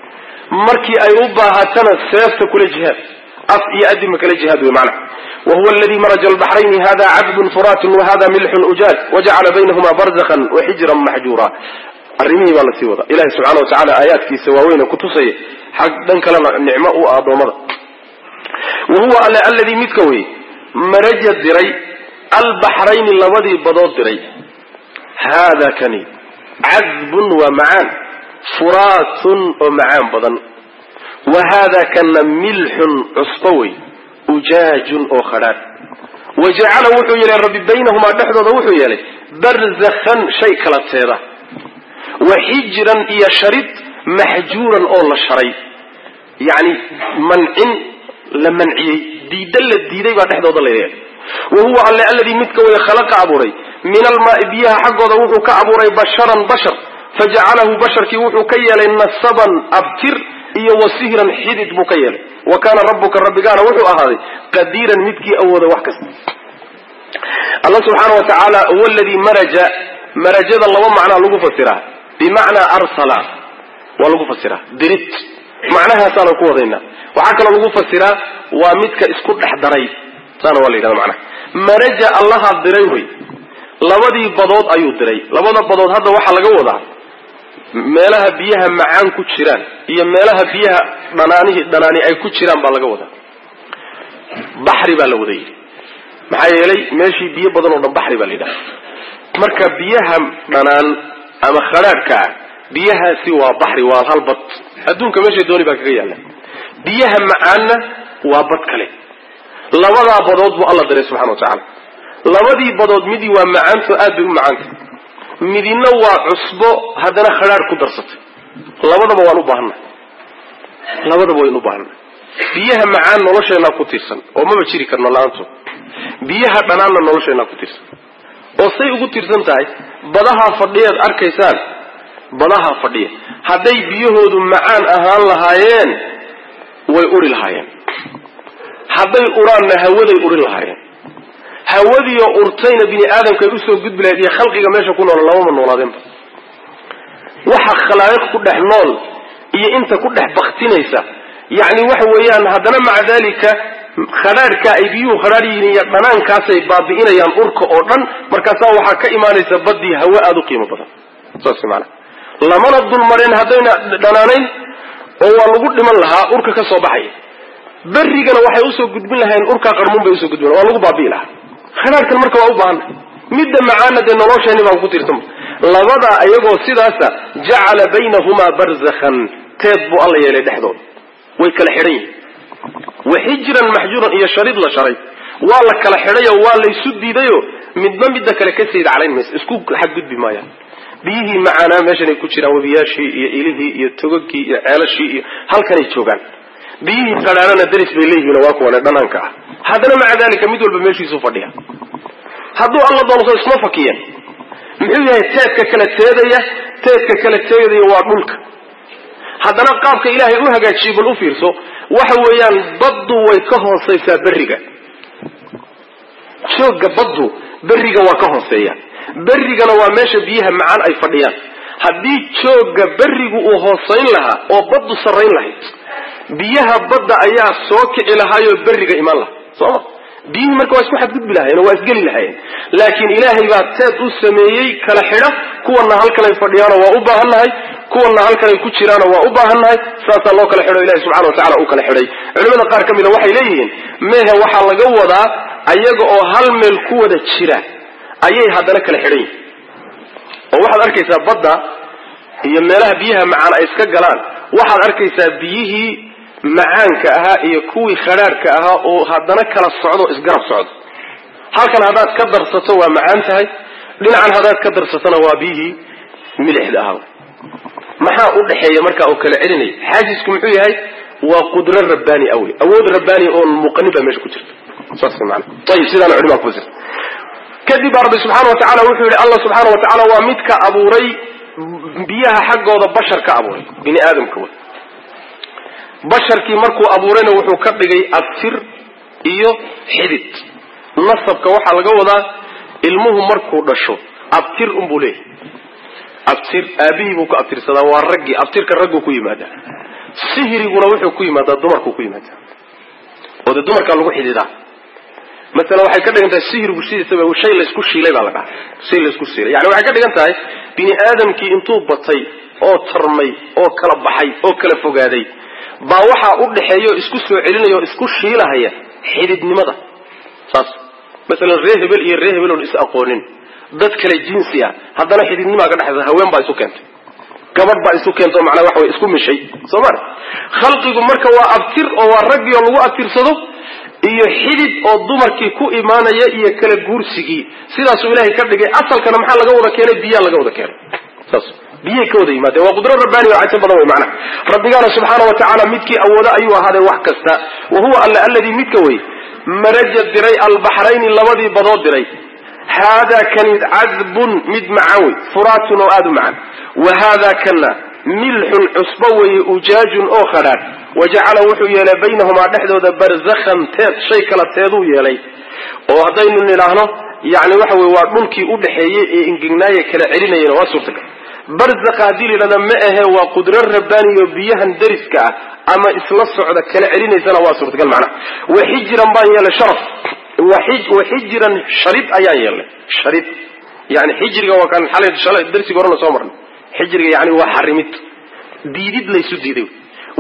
markii ay u baahatana seefta kula jihaad, af iyo adima kala jihaad wey macna. wahuwa aladii maraja albaxrayni hada cadbun furaatun wahada milxun ujaaj wajacala baynahuma barzakhan waxijran maxjuura. arrimihii baa lasii wada. ilahi subxana wa tacala aayaadkiisa waaweyne kutusaya xag dhan kalena nicmo u ah addoommada. wahuwa alle alladii midka wey maraja diray albaxrayni labadii badood diray. haada kani cadbun waa macaan, furaatun oo macaan badan, wa haada kana milxun cusbo wey, ujaajun oo khadhaadh. wajacala wuxuu yeelay rabbi baynahumaa dhexdooda wuxuu yeelay barzakhan shay kala teeda, wa xijran iyo sharid maxjuuran oo la sharay, yani mancin la manciyey, diida la diiday baa dhexdooda la yeelay. wahuwa alle alladii midka way khalaqa abuuray min almaai biyaha xaggooda wuxuu ka abuuray basharan bashar, fajacalahu basharkii wuxuu ka yeelay nasaban abtir iyo wasihran xidid buu ka yeelay. wa kaana rabbuka rabbigaana wuxuu ahaaday qadiiran midkii awooda wax kasta. allah subxaana wa tacaala huwa aladii maraja, marajada laba macnaa lagu fasiraa. bimacnaa arsala waa lagu fasiraa dirid, macnahaasaana ku wadaynaa. waxaa kaloo lagu fasiraa waa midka isku dhex daray, saana waa la yidhahda macnaha. maraja allaha diray wey, labadii badood ayuu diray. labada badood hadda waxaa laga wadaa meelaha biyaha macaan ku jiraan iyo meelaha biyaha dhanaanihi dhanaani ay ku jiraan baa laga wadaa. baxri baa la wada yidhi maxaa yeelay meeshii biyo badan oo dhan baxri baa la yidhaha. marka biyaha dhanaan ama khadhaadhka ah biyahaasi waa baxri, waa hal bad. adduunka meeshay dooni baa kaga yaalla. biyaha macaanna waa bad kale. labadaa badood buu alla diray subxana wa tacaala. labadii badood midii waa macaanto aad bay u macaanta, midina waa cusbo haddana khadhaadh ku darsatay. labadaba waan u baahannahay, labadaba waynu u baahannahay. biyaha macaan nolosheenaa ku tiirsan oo maba jiri karno la-aantood. biyaha dhanaanna nolosheenaa ku tiirsan oo say ugu tiirsan tahay badaha fadhiyaad arkaysaan. badaha fadhiya hadday biyahoodu macaan ahaan lahaayeen way uri lahaayeen, hadday uraanna hawaday urin lahaayeen. hawadiioo urtayna bini aadamkay usoo gudbi lahayd iyo khalqiga meesha ku nool lamama noolaadeenba. waxa khalaa'iq ku dhex nool iyo inta ku dhex baktinaysa يعني وحويان هذا مع ذلك خلارك أي بيو خلارين يقنان كاسي بابئين يان أرك أردن مركزا وحا كإيماني سبدي هواء ذو قيمة بطا صلص معنا لما نبدو المرين هذين دنانين هو لقود لمن لها أرك كصباحي بريقنا وحي أسو قد من لها أرك قرمون بيسو قد من ولقود بابئي لها خلارك المركة وأوبان مدى معانا دي نروش يعني ما وقود يرتم لغضا أيقو سيداسا جعل بينهما برزخا تيبو الله يلي دحدون ويكال حرين وحجرا محجورا إيا شريط لا شريط والله كلا حرية والله يسدي ديو من مدى كلا كسيد عليه مس اسكوك حق قد بمايا بيه معنا ماشان يكوشنا وبياشي يا إليه يا توقي يا عالشي هل كان يتشوغان بيه قرارنا درس بإليه ونواكو ونبنانكا هذا مع ذلك مدول بماشي سوفا هذو الله دولة اسمه فكيا محيوها تاتك كلا تادية تاتك كلا تادية وملك هذا نقابك إلهي أوها قاد شيب الأوفيرسو وحويان بدو ويكهن صيفا برقة شوق بدو برقة وكهن صيفا برقة نواماشا بيها معان أي فضيان هذه شوق برقة وهوصين لها وبدو سرين لها بيها بدأ أيها سوك إلى هاي برقة إيمان الله صح؟ بيه مركو اسمو حد قد بلاهين واسقل لهين لكن إلهي باتات السميي كلا حرة كوانا هالكلا يفرديانا وأباهنهاي كوانا هالكلا يكوشيرانا وأباهنهاي ساسا الله كلا حرة إلهي سبحانه وتعالى أوكلا حرة علمنا قار كميدا وحي إليهين ميها وحا لقوضا أيقو هالمل كوة تشيرا أيه هادنا كلا حرة وواحد أركيسا بدا هي ميلاها بيها معانا إسكا قلان واحد أركيسا بيه معانك أها يكوي خلارك أها وهذانا كلا الصعود وإسقرب صعود هل كان هذا كدر ستوى معانتها لنا عن هذا كدر ستنا وابيه ملح الأهو ما أقول حيا مركا أو كلا علني حاجزكم حوي هاي وقدر الرباني أولي أود الرباني أو المقنبة مش كتير صلص معنا طيب سيدنا علماء كوزر كذب رب سبحانه وتعالى وحوي الله سبحانه وتعالى ومدك أبو ري بيها حقه وضا بشر كأبو ري بني آدم كوز basharkii markuu abuurayna wuxuu ka dhigay abtir iyo xidid nasabka waxa laga wadaa ilmuhu markuu dhasho abtir um buu leeyahay abtir aabihi buu ka abtirsadaa waa raggi abtirka raggu ku yimaada sihiriguna wuxuu ku yimaada dumarku ku yimaada oo dumarka lagu xididaa مثلا waxay ka dhigan tahay sihirku sidiisaba uu shay la isku shiilay baa la dhahaa shay la isku shiilay yani waxay ka dhigan tahay bini aadamkii intuu batay oo tarmay oo kala baxay oo kala fogaaday baa waxa u dhaxeeyo isku soo celinayo isku shiilahaya xididnimada saas mesela reehbel iyo reehbel oo is aqoonin dad kale jinsi ah hadana xididnimada ka dhaxaysa haween baa isu keentay gabadh baa isu keento macna wax way isku mishay Soomaali khalqigu marka waa abtir oo waa rag iyo lagu abtirsado iyo xidid oo dumarkii ku iimaanaya iyo kala guursigii sidaas uu Ilaahay ka dhigay asalkana maxaa laga wada keenay biyo laga wada keenay saas biyo ka wada yimaade waa qudro rabbaani oo aysan badan way macna rabbigana subhanahu wa ta'ala midkii awooda ayuu ahaaday wax kasta wa huwa alla alladhi midka way maraj diray al-bahrayn labadii badood diray hada kan adbun mid macawi furatun oo aad macaan wa hada kana milh usbawi ujaj oo khadad waja'ala wuxuu yeelay baynahuma dhaxdooda barzakhan teed shay kala teedu yeelay oo hadaynu niraahno yaani waxa way waa dhulkii u dhaxeeyay ee ingignaaya kala celinayna waa suurtagal barzakh hadii lana ma ahe waa qudrar rabbaani iyo biyahan dariska ama isla socda kala celinaysana waa suurtagal macna wa hijran baan yeelay sharaf wa hij wa hijran sharif ayaa yeelay sharif yaani hijriga waa kan xalay shalay darsiga horena soo marnay hijriga yaani waa xarimid diidid la isu diiday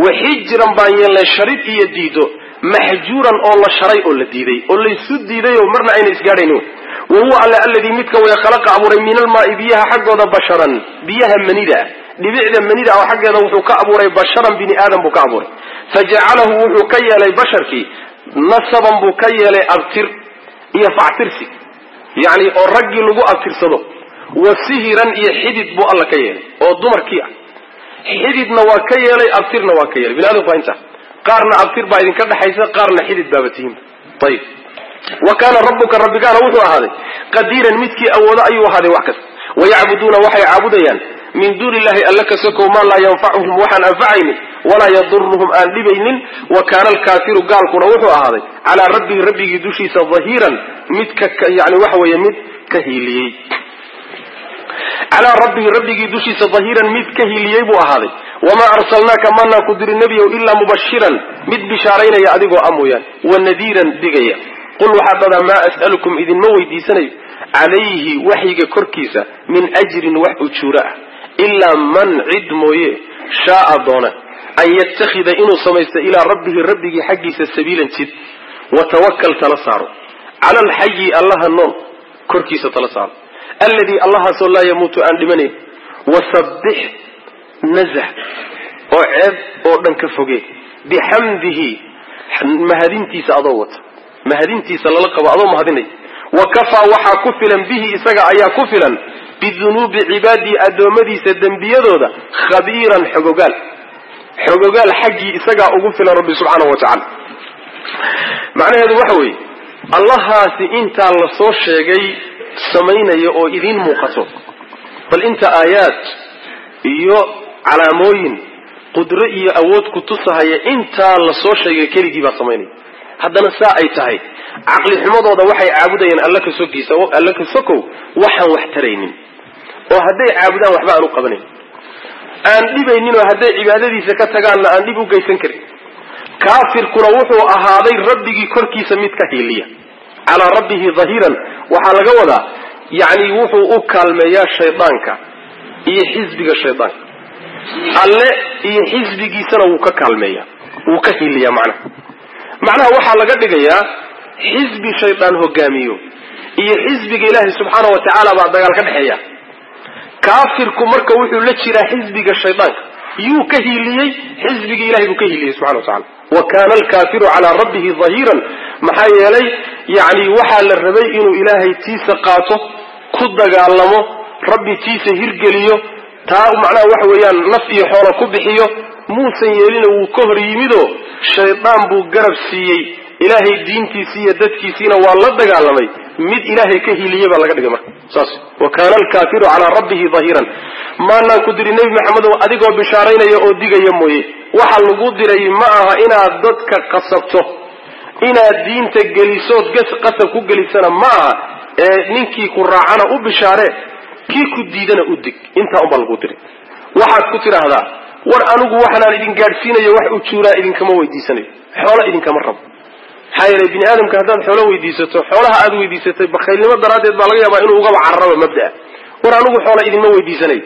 وحجرا بان لا شريط يديدو محجورا او لا شري او لا ديداي او لا يسو ديداي او مرنا اين اسغادينو وهو على الذي متك ويخلق ابو من الماء بيها حقوده بشرا بيها منيدا دبيعدا منيدا او حقوده وحو كابوري بشرا بني ادم بو كابوري فجعله وحو كيلي بشركي نصبا بو كيلي ابتر يا فاعترسي يعني او رجل لو ابترسدو وسهرا يحدد بو الله كيلي او دمركي حديدنا وكيلي أبترنا وكيلي بنادم فانتا قارنا أبتر بايدين كده حيثا قارنا حديد بابتهم طيب وكان ربك رب كان وحو هذا قديرا متكي أولا أيها هذا وحكس ويعبدون وحي عبديان من دون الله ألك سكوا ما لا ينفعهم وحن أنفعين ولا يضرهم آل لبين وكان الكافر قال كنا وحو هذا على ربه ربه دوشيس ظهيرا متك يعني وحو يمد كهيلي على ربه ربه دوشي ظهيرا مد كهيليي بو أهادي وما أرسلناك منا قدر النبي إلا مبشرا مد بشارين يا أدقوا أمويا ونذيرا دقيا قل وحدد ما أسألكم إذن مويدي سني عليه وحيك كركيسة من أجر وحو شراء إلا من عد مويه شاء دونا أن يتخذ إنه سميست إلى ربه ربه حقيس سبيلا تد وتوكل تلصاره على الحي الله النور كركيسة تلصاره الذي الله صلى الله يموت عن لمنه وصبح نزه وعب ودنك فوقه بحمده مهدينتي سأضوت مهدينتي سللقب أضو مهديني وكفى وحا كفلا به إساق أيا كفلا بذنوب عبادي أدومدي سدن بيدودا خبيرا حقوقال حقوقال حقي إساق أقفلا ربي سبحانه وتعالى معنى هذا وحوي الله هاسي انت على صور شيء سمينا يو إذين موقتو بل انت آيات يو علاموين قدرئي أود كتصها يا انت على صور شيء كلي دي بسميني هذا نساء أي تهي عقل حمض هذا وحي عابدين ألك سكي سو ألك سكو وحن واحترينين وهذا عابدان وحبان رقبنين أن دي بينين وهذا عبادة دي سكتة أن دي بوجي سنكر كافر كروحه أهذي ربي كركي سميت كهيلية على ربه ظهيرا وحال جودا يعني وحو أكل يا شيطانك إيه حزبك الشيطان الله إيه حزبك سنة وككل ميا وكهيلية معنا معناها وحال جدك يا حزب الشيطان هو جاميو إيه حزبك إله سبحانه وتعالى بعد ذلك الحياة كافر كمرك وحو لتشرا حزبك الشيطان يو كهيلية حزبك إله بكهيلية سبحانه وتعالى وكان الكافر على ربه ظهيرا محايا لي يعني وحال الربي إنه إلهي تيس قاطه كد قالمه ربي تيس هرقليه تاو معناه وحويان نفي حول كبحيه موسى يلين وكهر يميدو شيطان بو قرب سيي إلهي دين تيسية دتكي سينا والله قالمي مد إلهي كهيليه بلغة قمر وكان الكافر على ربه ظهيرا ما لا قدر النبي محمد أدقوا بشارين يؤدق يمويه waxaa lagu diray ma aha inaad dadka qasabto inaad diinta geliso gas qasab ku gelisana ma aha ee ninkii ku raacana u bishaare kii ku diidana u dig inta u balgu diray waxaad ku tiraahdaa war anigu waxaan idin gaarsiinayo wax u juura idin kama weydiisanayo xoolo idin kama rabo hayre bini aadamka hadaad xoolo weydiisato xoolaha aad weydiisatay bakhaylnimo daraadeed baa laga yaabaa inuu uga carrabo mabda war anigu xoolo idin ma weydiisanayo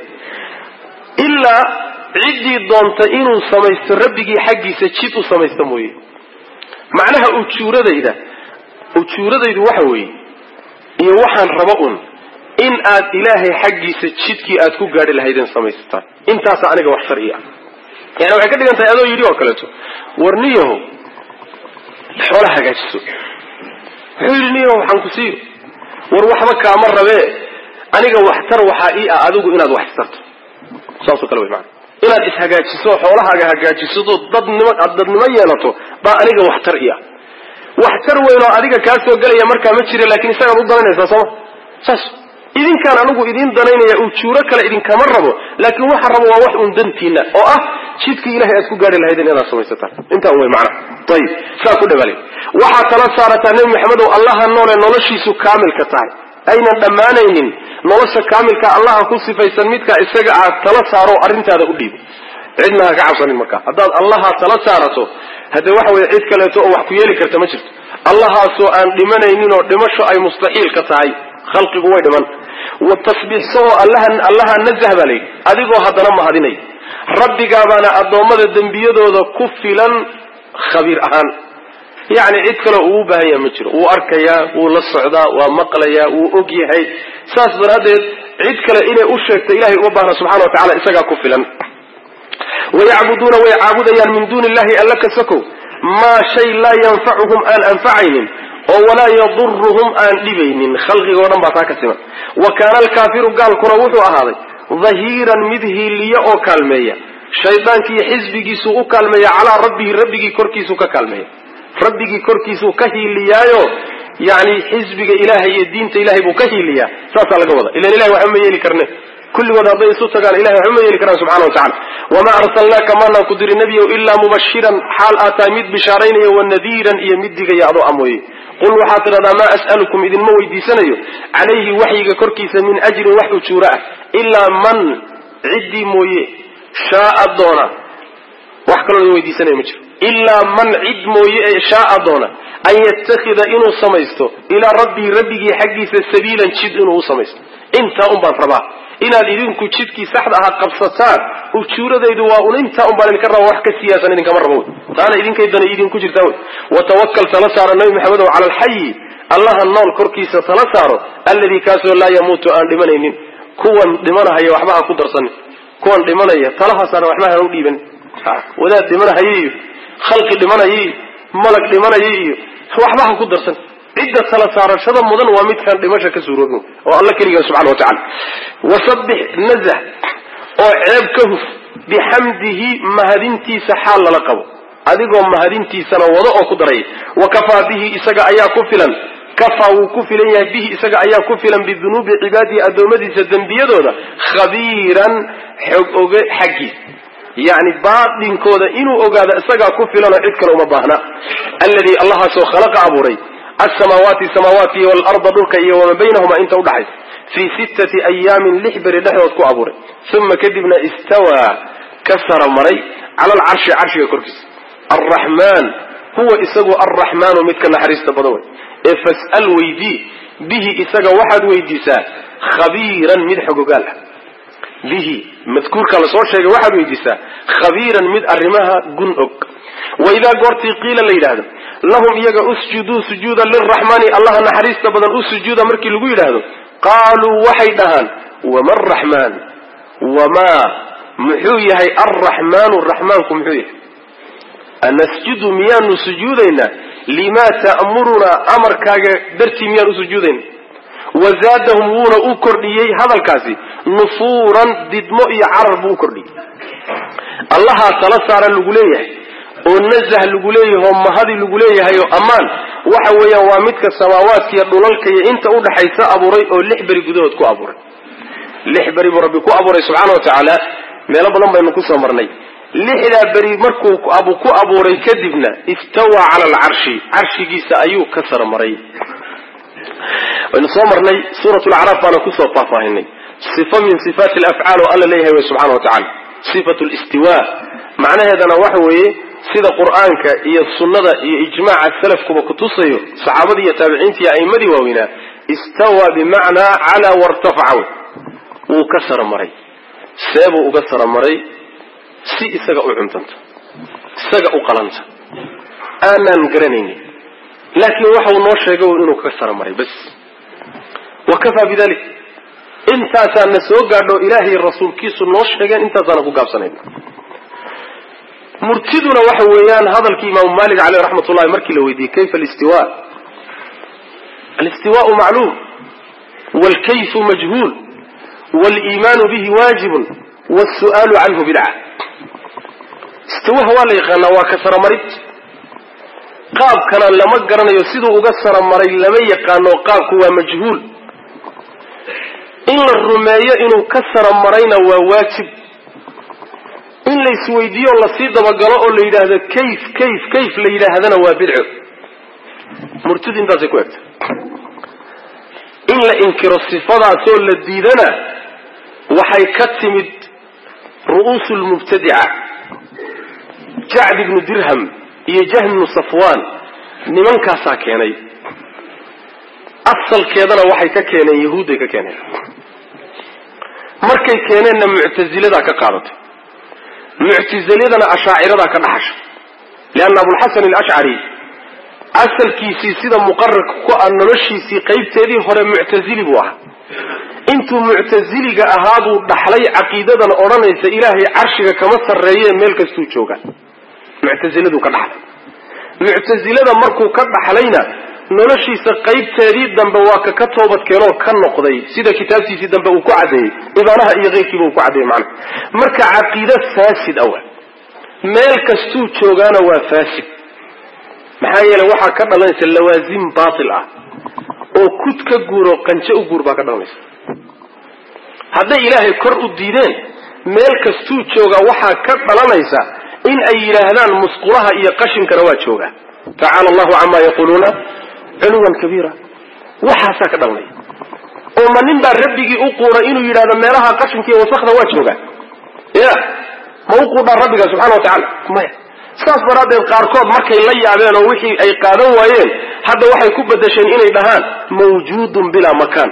illa عدي دونت إنه سميست ربي حقي سجيت وسميست موي معناها أتشورة إذا أتشورة إذا وحوي يوحن ربؤن إن آت إلهي حقي سجيت كي أتكو قال الهيدن سميستا إنت أسألك وحصر إياه يعني وحكا لك أنت أدو يريد وكالته ورنيه حولها قاجسو حولنيه وحنكسيه وروحبك أمر بيه أنيق وحتر وحائية أدوك إن أدو وحصرت ساسو كلوي معنا inaad ishagaajiso xoolahaaga hagaajiso dadnimo dadnimo yeelato baa aniga waxtar iya waxtar weyn oo adiga ka soo galaya marka ma jiro laakiin isaga u daranaysa soo saas idin kan anigu idin danaynaya uu juuro kale idin kama rabo laakiin waxa rabo waa wax un dantiina oo ah jidka ilaahay aad ku gaari lahaydeen inaad samaysataan inta way macna tayib saa ku dhabalay waxa tala saarata nabi maxamed oo allah noole noloshiisu kaamil ka tahay ayna dhamaanaynin nolosha kaamilka allah ku sifaysan midka isaga aad tala saaro arintaada u dhiib cidna ka cabsanin marka hadaad allah tala saarato hada waxa way cid kale oo wax ku yeeli karta ma jirto allah soo aan dhimanaynin oo dhimasho ay mustaxiil ka tahay khalqigu way dhiman wa tasbiix soo allah allah nazah balay adigoo hadana ma hadinay rabbiga baana adoomada dambiyadooda ku filan khabiir ahaan يعني عيد كلا هو بهاي مجر هو أركيا هو للصعداء ومقليا هو أجيهي ساس برادد عيد كلا إلى أشرك إلهي وبهنا سبحانه وتعالى إسقى كفلا ويعبدون ويعبدون من دون الله ألك سكوا ما شيء لا ينفعهم أن أنفعهم ولا يضرهم أن لبين خلق ورم بطاكسما وكان الكافر قال كروه هذا ظهيرا مذهي ليأو كالمية شيطان كي حزبك سوء كالمية على ربه ربك كركي سوء كالمية ربك كركيسو كهيليايو يعني حزبك إلهي الدين إلهي بكهيليا ساسا لقوضا إلا إلهي وحمي يلي كرنه كل وضع ضي صوتا قال إلهي وحمي يلي كرنه سبحانه وتعالى وما أرسلناك مانا قدر النبي إلا مبشرا حال آتاميد بشارين والنذيرا يمدك يعضو أموي qul waxaad tidhahdaa maa as'alukum idinma weydiisanayo calayhi waxyiga korkiisa min ajrin wax ujuura ah ilaa man ciddii mooye shaaa doona wax kaloo idin weydiisanaya ma jiro ilaa man cid mooye ee shaaa doona an yattakhida inuu samaysto ilaa rabbii rabbigii xaggiisa sabiilan jid inuu u samaysto intaa un baan rabaa inaad idinku jidkii saxda ahaa qabsataan ujuuradaydu waa un intaa un baan idinka rabaa wax ka siyaasan idinkama rabo wey taana idinkaydana idinku jirtaa wey watawakal tala saaro nabi maxamedow cala alxayi allaha nool korkiisa tala saaro alladii kaasoo laa yamuutu aan dhimanaynin kuwan dhimanahaya waxba ha ku darsanin kuwan dhimanaya talaha saara waxba ha u dhiiban wadaad dhimanahaya iyo khalqi dhimanaya iyo malag dhimanaya iyo waxba ha ku darsan cidda tala saarashada mudan waa midkaan dhimasha ka suuroobin oo alla keligaa subxana wa tacala wasabbix nazah oo ceeb ka huf bixamdihi mahadintiisa xaal lala qabo adigoo mahadintiisana wado oo ku daraya wakafaa bihi isaga ayaa ku filan kafaa wuu ku filan yahay bihi isaga ayaa ku filan bidunuubi cibaadihi addoommadiisa dembiyadooda khabiiran xog oge xaggiis yacni baadinkooda inuu ogaado isagaa ku filan oo cid kale uma baahna alladii allahaasoo khalaqa abuuray alsamaawaati samaawaatki waalarda dhulka iyo wamaa baynahuma inta udhaxaysa fii sittati ayaamin lix beri dhexdood ku abuuray uma kadibna istawaa ka sara maray cala alcarshi carshiga korkiisa alraxmaan huwa isagu alraxmaanu midka naxariista badan wey ee fas'al weydii bihi isaga waxaad weydiisaa khabiiran mid xogogaal ah bihi madkuurka la soo sheegay waxaad weydiisaa khabiiran mid arrimaha gun og waidaa goortii qiila la yidhaahdo lahum iyaga usjuduu sujuuda liraxmaani allaha naxariista badan u sujuuda markii lagu yidhaahdo qaaluu waxay dhahaan wama araxmaan wamaa muxuu yahay alraxmaanu raxmaanku muxuu yahay anasjudu miyaanu sujuudaynaa limaa ta'murunaa amarkaaga dartii miyaan u sujuudayna wazaadahum wuuna u kordhiyey hadalkaasi nufuuran didmo iyo carar buu u kordhiyey allahaa tala saaran lagu leeyahay oo nazah lagu leeyahay oo mahadi lagu leeyahay oo ammaan waxa weeyaan waa midka samaawaadka iyo dhulalka iyo inta udhaxaysa abuuray oo lix beri gudahood ku abuuray lix beri buu rabbi ku abuuray subxaana wa tacaala meelo badan baynu kusoo marnay lixdaa beri markuu ku abuuray kadibna istawaa cala alcarshi carshigiisa ayuu ka sara maray waynu soo marnay suurat lacraaf baana kusoo faahfaahinay sifa min sifaati alafcaal oo alla leeyahay wey subxana wa tacala sifatu listiwa macnaheedana waxa weeye sida qur'aanka iyo sunnada iyo ijmaaca salafkuba kutusayo saxaabadii iyo taabiciintii iyo a'immadii waaweynaa istawaa bimacnaa calaa wartafaca wuu ka sara maray seebuu uga sara maray si isaga u cuntanta isaga u qalanta aanaan garanaynin laakiin waxau noo sheegay inuu ka sara maray bas wakafaa bidalik intaasaana soo gaadho ilaahay rasuulkiisu noo sheegeen intaasaana ku gaabsanayna murtiduna waxa weeyaan hadalkii imaamu maalik caleyh raxmat ullahi markii la weydiiyey kayfa alistiwa alistiwaau macluum waalkayfu majhuul waaliimaanu bihi waajibun waalsu'aalu canhu bidca istiwaha waa la yaqaanaa waa ka saramarid qaabkana lama garanayo siduu uga saramaray lama yaqaano qaabku waa majhuul in la rumeeyo inuu ka saramarayna waa waajib in la isweydiiyo lasii dabagalo oo la yidhaahdo kayf kayf kayf la yidhaahdana waa bidco murtid intaasay ku egta in la inkiro sifadaasoo la diidana waxay ka timid ru'uusu lmubtadica jacd ibnu dirham iyo jahm ibnu safwaan nimankaasaa keenay asalkeedana waxay ka keeneen yahuudday ka keeneen markay keeneenna muctasiladaa ka qaadatay muctaziladana ashaaciradaa ka dhaxasha lianna abulxasan alashcari asalkiisii sida muqararka ku ah noloshiisii qaybteedii hore muctazili buu ahaa intuu muctaziliga ahaa buu dhaxlay caqiidadan odhanaysa ilaahay carshiga kama sarreeye meel kastuu jooga muctaziladuu ka dhaxlay muctazilada markuu ka dhaxlayna noloshiisa qaybteedii dambe waa ka ka toobadkeenoo ka noqday sida kitaabtiisii dambe uu ku caddeeyey ibaanaha iyo keyrkiiba uu ku caddeeyey macnaha marka caqiida faasid awa meel kastuu joogaana waa faasid maxaa yeelay waxaa ka dhalanaysa lawaasim baatil ah oo kud ka guuro qanjo u guur baa ka dhalanaysa hadday ilaahay kor u diideen meel kastuu joogaa waxaa ka dhalanaysa in ay yidhaahdaan musqulaha iyo qashinkana waa joogaa tacaala allahu camaa yaquluuna culuwan kabiira waxaasaa ka dhalnay oo ma nin baa rabbigii u quuray inuu yidhahdo meelaha qashinka iyo wasakda waa joogaa ya ma u quudhaa rabbiga subxana watacaala maya saas daraaddeed qaarkood markay la yaabeen oo wixii ay qaadan waayeen hadda waxay ku bedesheen inay dhahaan mawjuudun bilaa makaan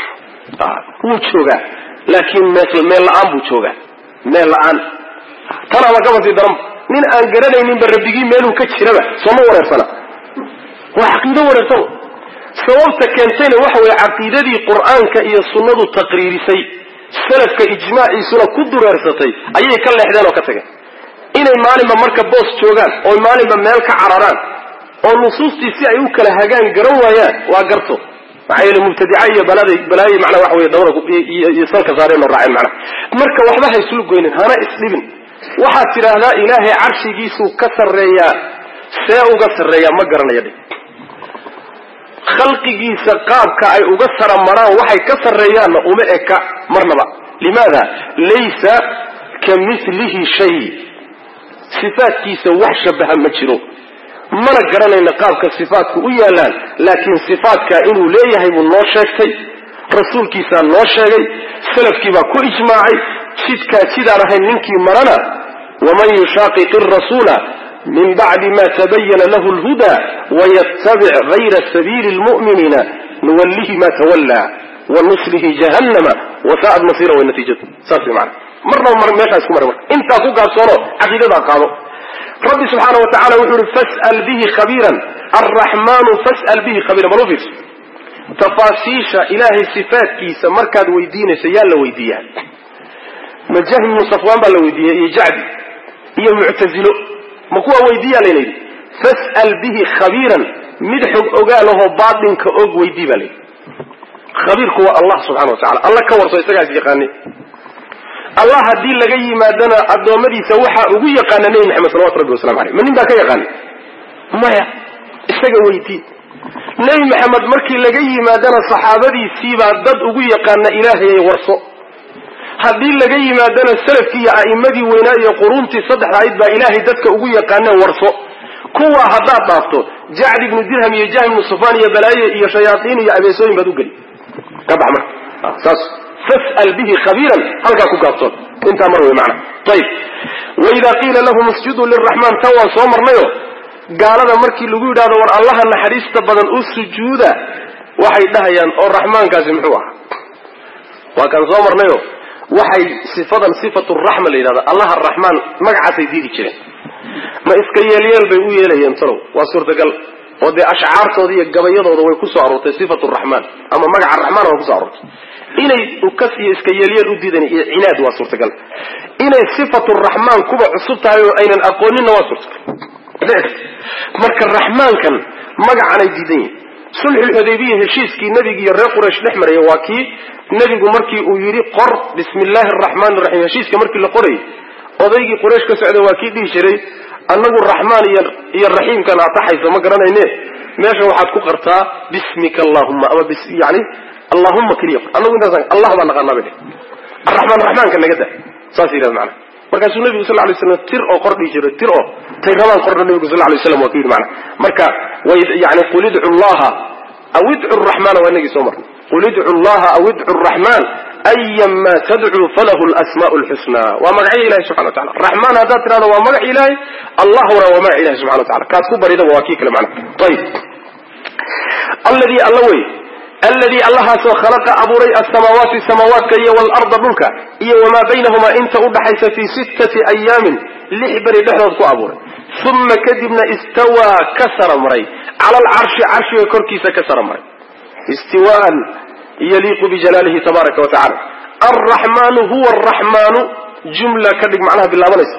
wuu joogaa laakiin meel la-aan buu joogaa meel la-aan tanaaba kabasii daran nin aan garanayninba rabbigii meeluu ka jiraba sooma wareersana waa caqiido wareersan sababta keentayna waxa weeye caqiidadii qur'aanka iyo sunnadu taqriirisay salafka ijmaaciisuna ku dureersatay ayay ka leexdeen oo ka tageen inay maalinba marka boos joogaan oo maalinba meel ka cararaan oo nusuustii si ay u kala hagaan garan waayaan waa garto maxaa yeele mubtadica iyo balaaday balaayi macnaa waxa weeye dawra iyo salka saareen oo raaceen macnaa marka waxba ha islu goynin hana isdhibin waxaad tidhaahdaa ilaahay carshigiisuu ka sarreeyaa see uga sarreeyaa ma garanaya dhig khalqigiisa qaabka ay uga saramaraan waxay ka sarreeyaanna uma eka marnaba limaada laysa ka milihi shay sifaadkiisa wax shabaha ma jiro mana garanayna qaabka sifaadku u yaalaan laakiin sifaadkaa inuu leeyahay buu noo sheegtay rasuulkiisaa noo sheegay salafkiibaa ku ijmaacay jidkaa sidaan ahayn ninkii marana waman yushaqiqi rasuula min bacdi ma tabayana lahu lhuda wayattabic gayra sabiili lmu'miniina nuwallihi ma tawallaa wanuslihi jahannama wasa'ad masira way natiijadu saas way macana marnaba mar meeshaa isku mara marka intaa ku gaabsoono caqiidadaa qaado rabbi subxaana wa tacala wuxuu uhi fas'al bihi khabiiran arraxmaanu fas'al bihi khabiiran bal u fiirso tafaasiisha ilaahay sifaadkiisa markaad weydiinayso yaa la weydiiyaa ma jahm ibnu safwaan baa la weydiiyey iyo jacdi iyo muctazilo ma kuwa weydiiyaa layna yidhi fas'al bihi khabiiran mid xog ogaalahoo baatinka og weydii baa layidhi khabiirku waa allah subxana wa tacala alla ka warso isagaas yaqaani allah haddii laga yimaadana addoommadiisa waxaa ugu yaqaana nebi maxamed salawatu rabbi wasalamu aleyh ma nin baa ka yaqaani maya isaga weydii nebi maxamed markii laga yimaadana saxaabadiisiibaa dad ugu yaqaana ilaahay ay warso haddii laga yimaadana salafkii iyo a'immadii weynaa iyo quruuntii saddexda ayd baa ilaahay dadka ugu yaqaaneen warso kuwa haddaad dhaafto jacd ibnu dirham iyo jahm ibnu sufaan iyo balaaye iyo shayaatiin iyo abeesooyin baad u geli ka bax marka saas fas'al bihi khabiiran halkaa ku gaabsoon intaa mar wey macna ayib waidaa qiila lahum isjuduu liraxmaan tan waan soo marnayo gaalada markii lagu yidhahdo war allaha naxariista badan u sujuuda waxay dhahayaan oo raxmaankaasi muxuu ahaa waa kaan soo marnayo waxay sifadan sifatu raxma la yidhahda allaha araxmaan magacaasay diidi jireen ma iska yeelyeel bay u yeelayeen talow waa suurtagal oo dee ashcaartooda iyo gabayadooda way ku soo aroortay sifatu raxmaan ama magaca raxmaan waa kusoo aroortay inay ukas iyo iska yeelyeel u diidan iyo cinaad waa suurtagal inay sifatu raxmaan kuba cusub tahay oo aynan aqooninna waa suurtagal marka raxmaankan magacanay diidan yihin sulxulxudaybiya heshiiskii nebiga iyo reer quraysh dhex maraya waa kii nebigu markii uu yidhi qor bismi illaahi araxmaani raxiim heshiiska markii la qorayay odaygii quraysh ka socda waa kii dhihi jiray annagu raxmaan iyo iyo raxiimkan ataxayso ma garanayne meesha waxaad ku qartaa bismika allahumma ama bis yani allahumma keliya annagu intaas allah baa naqaanaa bay arraxmaan raxmaanka naga daa saas yidhahda macana markaasuu nebigu sal lay slam tir oo qor dhihi jiray tir oo tay rabaan qorna nebigu sal lay slam waa ka yidhi macana marka way yani qul idcu llaha aw idcu raxmaana waa inagii soo marnay qul idcu llaha aw idcu raxmaan ayama tadcuu falahu lasmaau lxusnaa waa magacyo ilahi subxana wa tacala raxmaan haddaad tirahdo waa magac ilaahay allahuna waa magac ilahi subxana wa tacala kaad ku baridaba waa kii kale macana ayib alladii alla wey alladii allahaasoo khalaqa abuuray asamaawaati samaawaadka iyo waalarda dhulka iyo wamaa baynahumaa inta udhaxaysa fii sittati ayaamin lix beri dhexdood ku abuuray uma kadibna istawaa ka sara maray cala alcarshi carshiga korkiisa ka sara maray istiwaan yaliiqu bijalaalihi tabaaraka wa tacala alraxmaanu huwa araxmaanu jumla ka dhig macnaha bilaabanaysa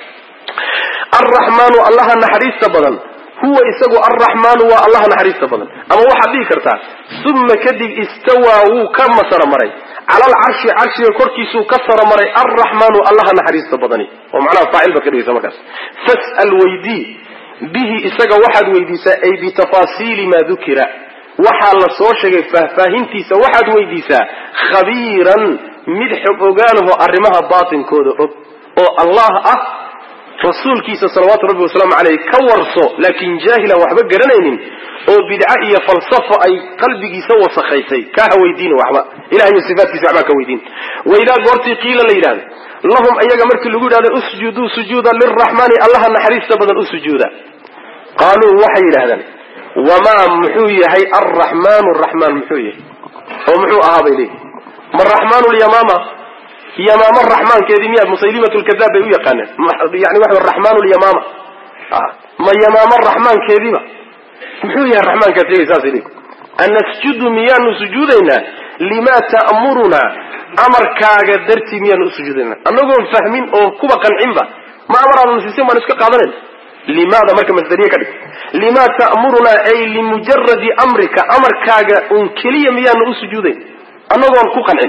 alraxmaanu allaha naxariista badan huwa isagu alraxmaanu waa allaha naxariista badan ama waxaad dhihi kartaa uma kadib istawaa wuu ka masara maray cala alcarshi carshiga korkiisuu ka sara maray alraxmaanu allaha naxariista badani oo macnaha faacil baad ka dhigaysa markaas fas'al weydii bihi isaga waxaad weydiisaa ay bitafaasiili maa dukira waxaa la soo sheegay faahfaahintiisa waxaad weydiisaa khabiiran mid xog ogaanaho arrimaha baatinkooda og oo allah ah رسول كيس صلوات ربي وسلام عليه كورصو لكن جاهلا وحبا قرنين او بدعاء فلسفة اي قلبي سوى صخيسي كهويدين وحبا الهي الصفات كيس عما كويدين واذا قرتي قيل ليلان اللهم ايها مرك اللقود هذا اسجدوا سجودا للرحمن الله النحريس بدل اسجودا قالوا وحي لهذا وما محوية هي الرحمن الرحمن محوية هو محو اهاب اليه ما الرحمن اليمامة يمامة الرحمن كذميات مسيلمة الكذاب يقان يعني واحد الرحمن اليمامة آه. ما يمامة الرحمن كذبة محوية الرحمن كثير اساسي لكم أن نسجد ميان سجودنا لما تأمرنا أمر كاغا درتي ميان سجودنا أنهم فاهمين أو كوبا قنعين ما أمر على المسلسين ما نسكا قادرين لماذا مركب مصدرية كذلك لما تأمرنا أي لمجرد أمرك أمر كاغا أنكلية ميان سجودين أنهم كوبا قنعين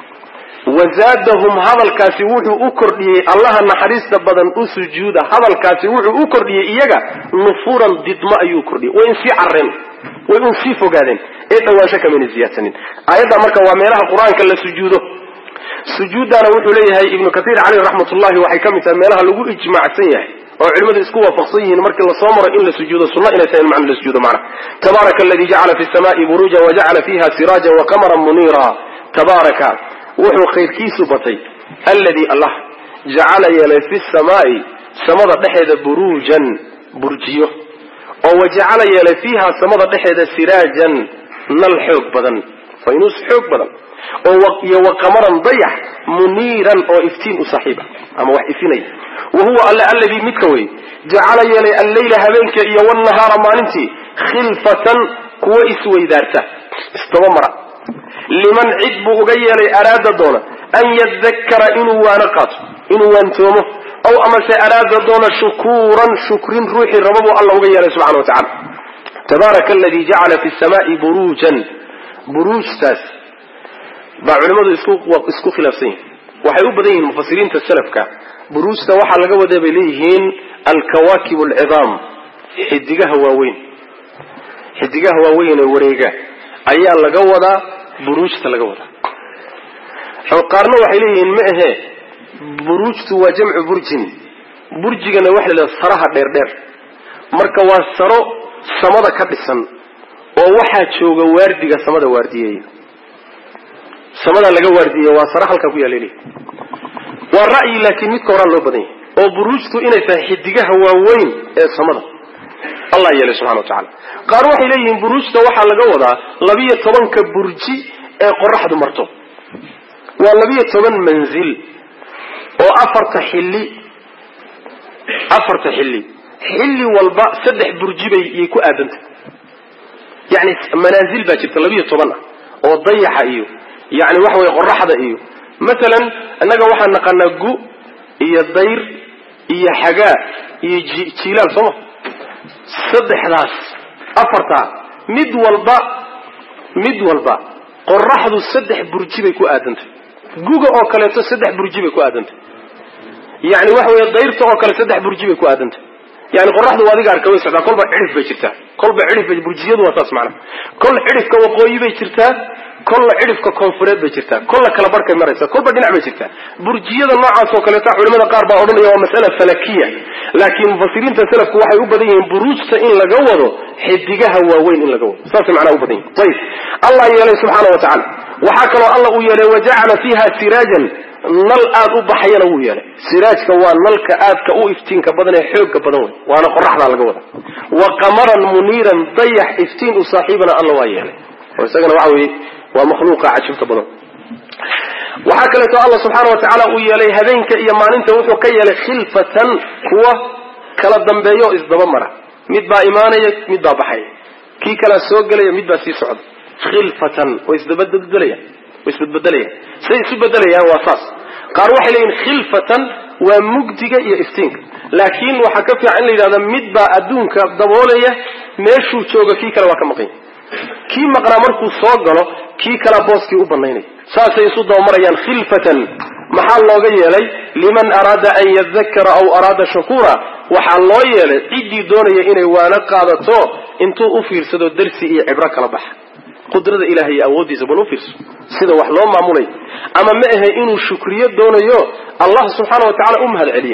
وزادهم هذا الكاسوح أكردي الله النحريس بدن أسجود هذا الكاسوح أكردي إيجا نفورا ضد ما يكردي وإنسي عرن وإنسي فقادين إيه تواشك من الزيادة أيضا مركا وميرها القرآن كلا سجوده سجود أنا وحو ليه ابن كثير عليه رحمة الله وحكمة ميرها لقول إجماع سيح وعلماء الإسكوة فقصيه مركا لصامر إلا سجود الصلاة إلا سيئن معنى السجود معنا تبارك الذي جعل في السماء بروجا وجعل فيها سراجا وقمرا منيرا تبارك وحو خير كيسو بطي الذي الله جعل يلي في السماء سمد دحيد بروجا برجيو وجعل يلي فيها سمد دحيد سراجا نل حوق بدن فينوس حوق بدن وقمرا ضيح منيرا او افتين صاحبه اما واحد افتيني وهو الله الذي متكوي جعل يلي الليل هبينك يا والنهار مالنتي خلفة كويس ويدارته استمر لمن عدب أغير أراد دونه أن يتذكر إنه وانقاط إنه وانتومه أو أما سأراد دونه شكورا شكر روحي ربه الله أغير سبحانه وتعالى تبارك الذي جعل في السماء بروجا بروج ساس بعلماء اسكو خلافسين وحيوب بدين المفسرين تسلف كا بروج سواحا لقوة دابليهين الكواكب العظام حدقها هواوين حدقها هواوين وريقا أيها لقوة بروجته laga wada oo qaarna waxay leeyihiin ma ahe buruujtu waa jamcu burjin burjigana waxa la saraha dheer dheer marka waa saro samada ka dhisan oo waxa jooga waardiga samada waardiyay samada laga waardiyay waa saraha halka ku yaalay waa ra'yi laakiin mid koran loo badan oo buruujtu inay tahay xidigaha waaweyn ee samada الله يلي سبحانه وتعالى قالوا waxay leeyihiin buruujta waxa laga wadaa laba iyo toban ka burji ee qorraxdu marto waa laba iyo toban manzil oo afarta xilli afarta xilli xilli walba saddex burji bay ku aadanta yani manazil baa jirta laba iyo toban oo dayaxa iyo yani wax way qorraxda iyo midalan anaga waxaan naqanaa gu iyo dayr iyo xagaa iyo jiilaal soo saddexdaas afarta mid walba mid walba qorraxdu saddex burji bay ku aadantay guga oo kale saddex burji bay ku aadantay yani wax weey dayrta oo kale saddex burji bay ku aadantay yani qorraxdu wadiga arkay socda kolba cirif bay jirtaa kolba cirif bay burjiyadu waa taas macna kol cirifka waqooyi bay jirtaa kol cirifka koonfureed bay jirtaa kol kala barkay maraysa kolba dhinac bay jirtaa burjiyada noocaas oo kale taa culimada qaar baa oranaya waa mas'ala falakiya laakiin mufassiriinta salafku waxay u badan yihiin buruujta in laga wado xidigaha waaweyn in laga wado saas macna u badan yihiin tayib allah yeelay subhanahu wa ta'ala waxa kale allah uu yeelay waja'ala fiha sirajan nal aad u baxayana uu yeelay siraajka waa nalka aadka u iftiinka badan ee xoogga badan way waana qorraxda laga wada wa qamaran muniran dayax iftiin u saaxiibana allah waa yeelay oo isagana waxa weey waa makhluuqa cajibta badan waxa kale oo Allah subhanahu wa ta'ala uu yeelay habeenka iyo maalinta wuxuu ka yeelay khilfatan kuwa kala dambeeyo isdaba mara mid baa iimaanaya mid baa baxay kii kala soo galay mid baa sii socda khilfatan oo isdaba dadalaya isbeddelaya say isbeddelayaan waa saas qaar waxay leeyihiin khilfatan waa mugdiga iyo iftiinka laakiin waxa ka fiican in la yiraahdo mid baa adduunka daboolaya meeshuu jooga kii kale waa ka maqan kii maqna markuu soo galo kii kala booskii u banaynay saasay isu doomarayaan khilfatan maxaa looga yeelay liman arada an yadhakkara aw arada shukura waxa loo yeelay cidii doonaya inay waana qaadato intuu u fiirsado darsi iyo cibro kala bax qudrada ilaahay awoodiisa bal u fiirso sida wax loo maamulay ama ma ahay inuu shukriyo doonayo Allah subhanahu wa ta'ala u mahad celiyo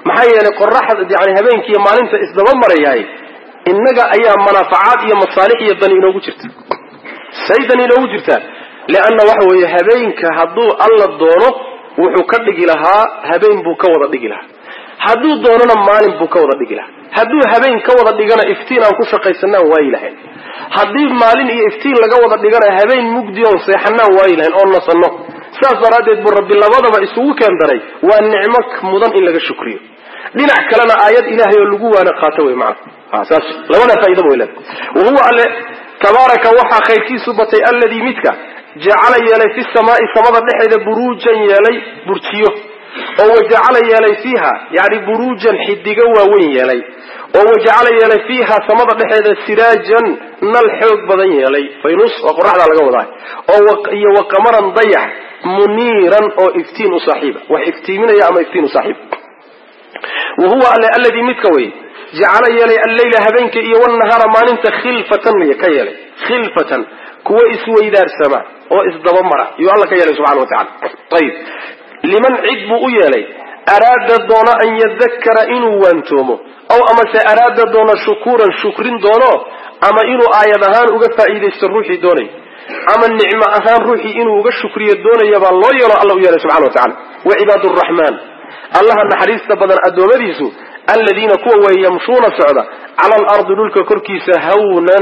maxay yeelay qorraxda yani habeenkii iyo maalinta isdaba marayay innaga ayaa manaafacaad iyo masaalix iyo dan inoogu jirta saydan inoogu jirta leanna waxa weeye habeenka hadduu alla doono wuxuu ka dhigi lahaa habeen buu ka wada dhigi lahaa hadduu doonona maalin buu ka wada dhigi lahaa hadduu habeen ka wada dhigana iftiin aan ku shaqaysanaan waayi lahayn haddii maalin iyo iftiin laga wada dhigana habeen mugdi oon seexanaan waayi lahayn oon nasanno saas daraaddeed buu rabbi labadaba isugu keen daray waa nicmo mudan in laga shukriyo dhinac kalena aayad ilaahay oo lagu waana qaato wey macna saas labada faa'iido way leedahay wahuwa alle tabaaraka waxa khayrkiisu batay alladii midka jacala yeelay fi samaa'i samada dhexeeda buruujan yeelay burjiyo oo wajacala yeelay fiiha yani buruujan xidiga waaweyn yeelay oo wajacala yeelay fiiha samada dhexeeda siraajan nal xoog badan yeelay faynus oo qoraxda laga wadaa oo iyo waqamaran dayax muniiran oo iftiin u saaxiiba wax iftiiminaya ama iftiin u saaxiib wahuwa alladii midka way jacala yeelay al-layla habeenka iyo wan-nahara maalinta khilfatan ka yeelay khilfatan kuwa isweydaarsama oo isdaba mara iyo alla ka yeelay subhanahu wa ta'ala tayib liman cid buu u yeelay araada doona an yadhakkara inuu waantoomo aw ama se araada doona shukuran shukrin doono ama inuu aayad ahaan uga faa'iideysto ruuxii doonay ama nicmo ahaan ruuxii inuu uga shukriyo doonaya baa loo yeelo alla u yeelay subhanahu wa ta'ala wa ibadur rahman allaha naxariista badan adoomadiisu alladina kuwa way yamshuuna socda cala al-ardi dhulka korkiisa hawnan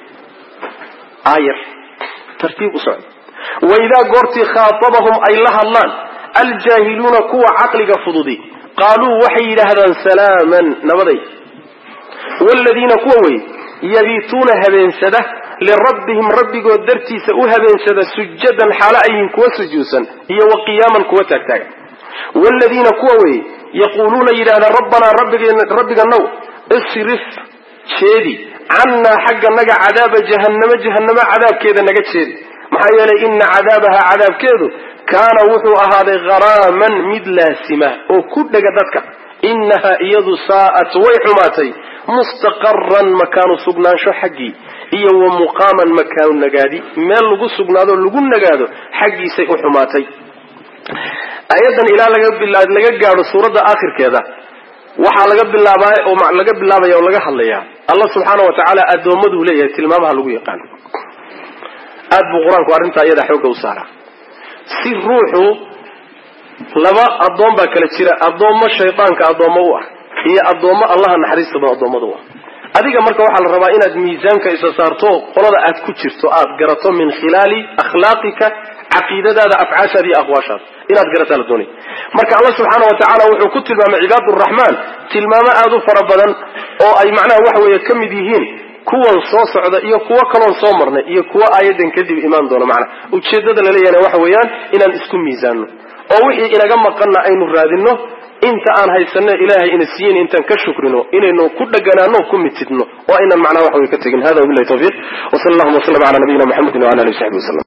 ayar tartiib u socda wa idaa goortii khaatabahum ay la hadlaan aljaahiluuna kuwa caqliga fududi qaaluu waxay yidhaahdaan salaaman nabaday waaladiina kuwa way yabiituuna habeensada lirabbihim rabbigood dartiisa u habeensada sujadan xaala ayin kuwa sujuudsan iyo wa qiyaaman kuwa taagtaagan waaladiina kuwa way yaquuluuna yidhahda rabbanaa rabbiga now isrif jeedi cannaa xagga naga cadaaba jahannama jahannama cadaabkeeda naga jeedi maxaa yeelay ina cadaabaha cadaabkeedu kaana wuxuu ahaaday gharaaman mid laasima oo ku dhega dadka inaha iyadu saa'at way xumaatay mustaqaran makaanu sugnaansho xaggii iyo wa muqaaman makaanu nagaadi meel lagu sugnaado lagu nagaado xaggiisay u xumaatay ayadan ilaa laga bilaab laga gaaro suurada aakhirkeeda waxa laga bilaabay oo laga bilaabay oo laga hadlaya Allah subhanahu wa ta'ala adoomadu leeyahay tilmaamaha lagu yaqaan aad buu quraanku arinta ayada xooga u saara si ruuxu laba adoon baa kala jira adoomo shaytaanka adoomo u ah iyo adoomo Allah naxariista baa adoomadu ah adiga marka waxa la rabaa inaad miisaanka isa saarto qolada aad ku jirto aad garato min khilali akhlaaqika aqeedadaada afcaashaada iyo aqwaashaada inaad garato la doonay marka Allah subhanahu wa ta'ala wuxuu ku tilmaamay cibaadu rahmaan tilmaamo aad u fara badan oo ay macnaha wax weeye kamid yihiin kuwan soo socda iyo kuwa kaloon soo marnay iyo kuwa aayadan kadib iimaan doona macnaha ujeedada la leeyahay waxa weeyaan inaan isku miisaano oo wixii inaga maqana aynu raadino inta aan haysanay ilaahay ina siiyeen intaan ka shukrino inaynu ku dhaganaano ku mitidno oo inaan macnaha wax weeye ka tagin hada billahi tawfiq wa sallallahu wa sallam ala nabiyina muhammadin wa ala alihi wa sahbihi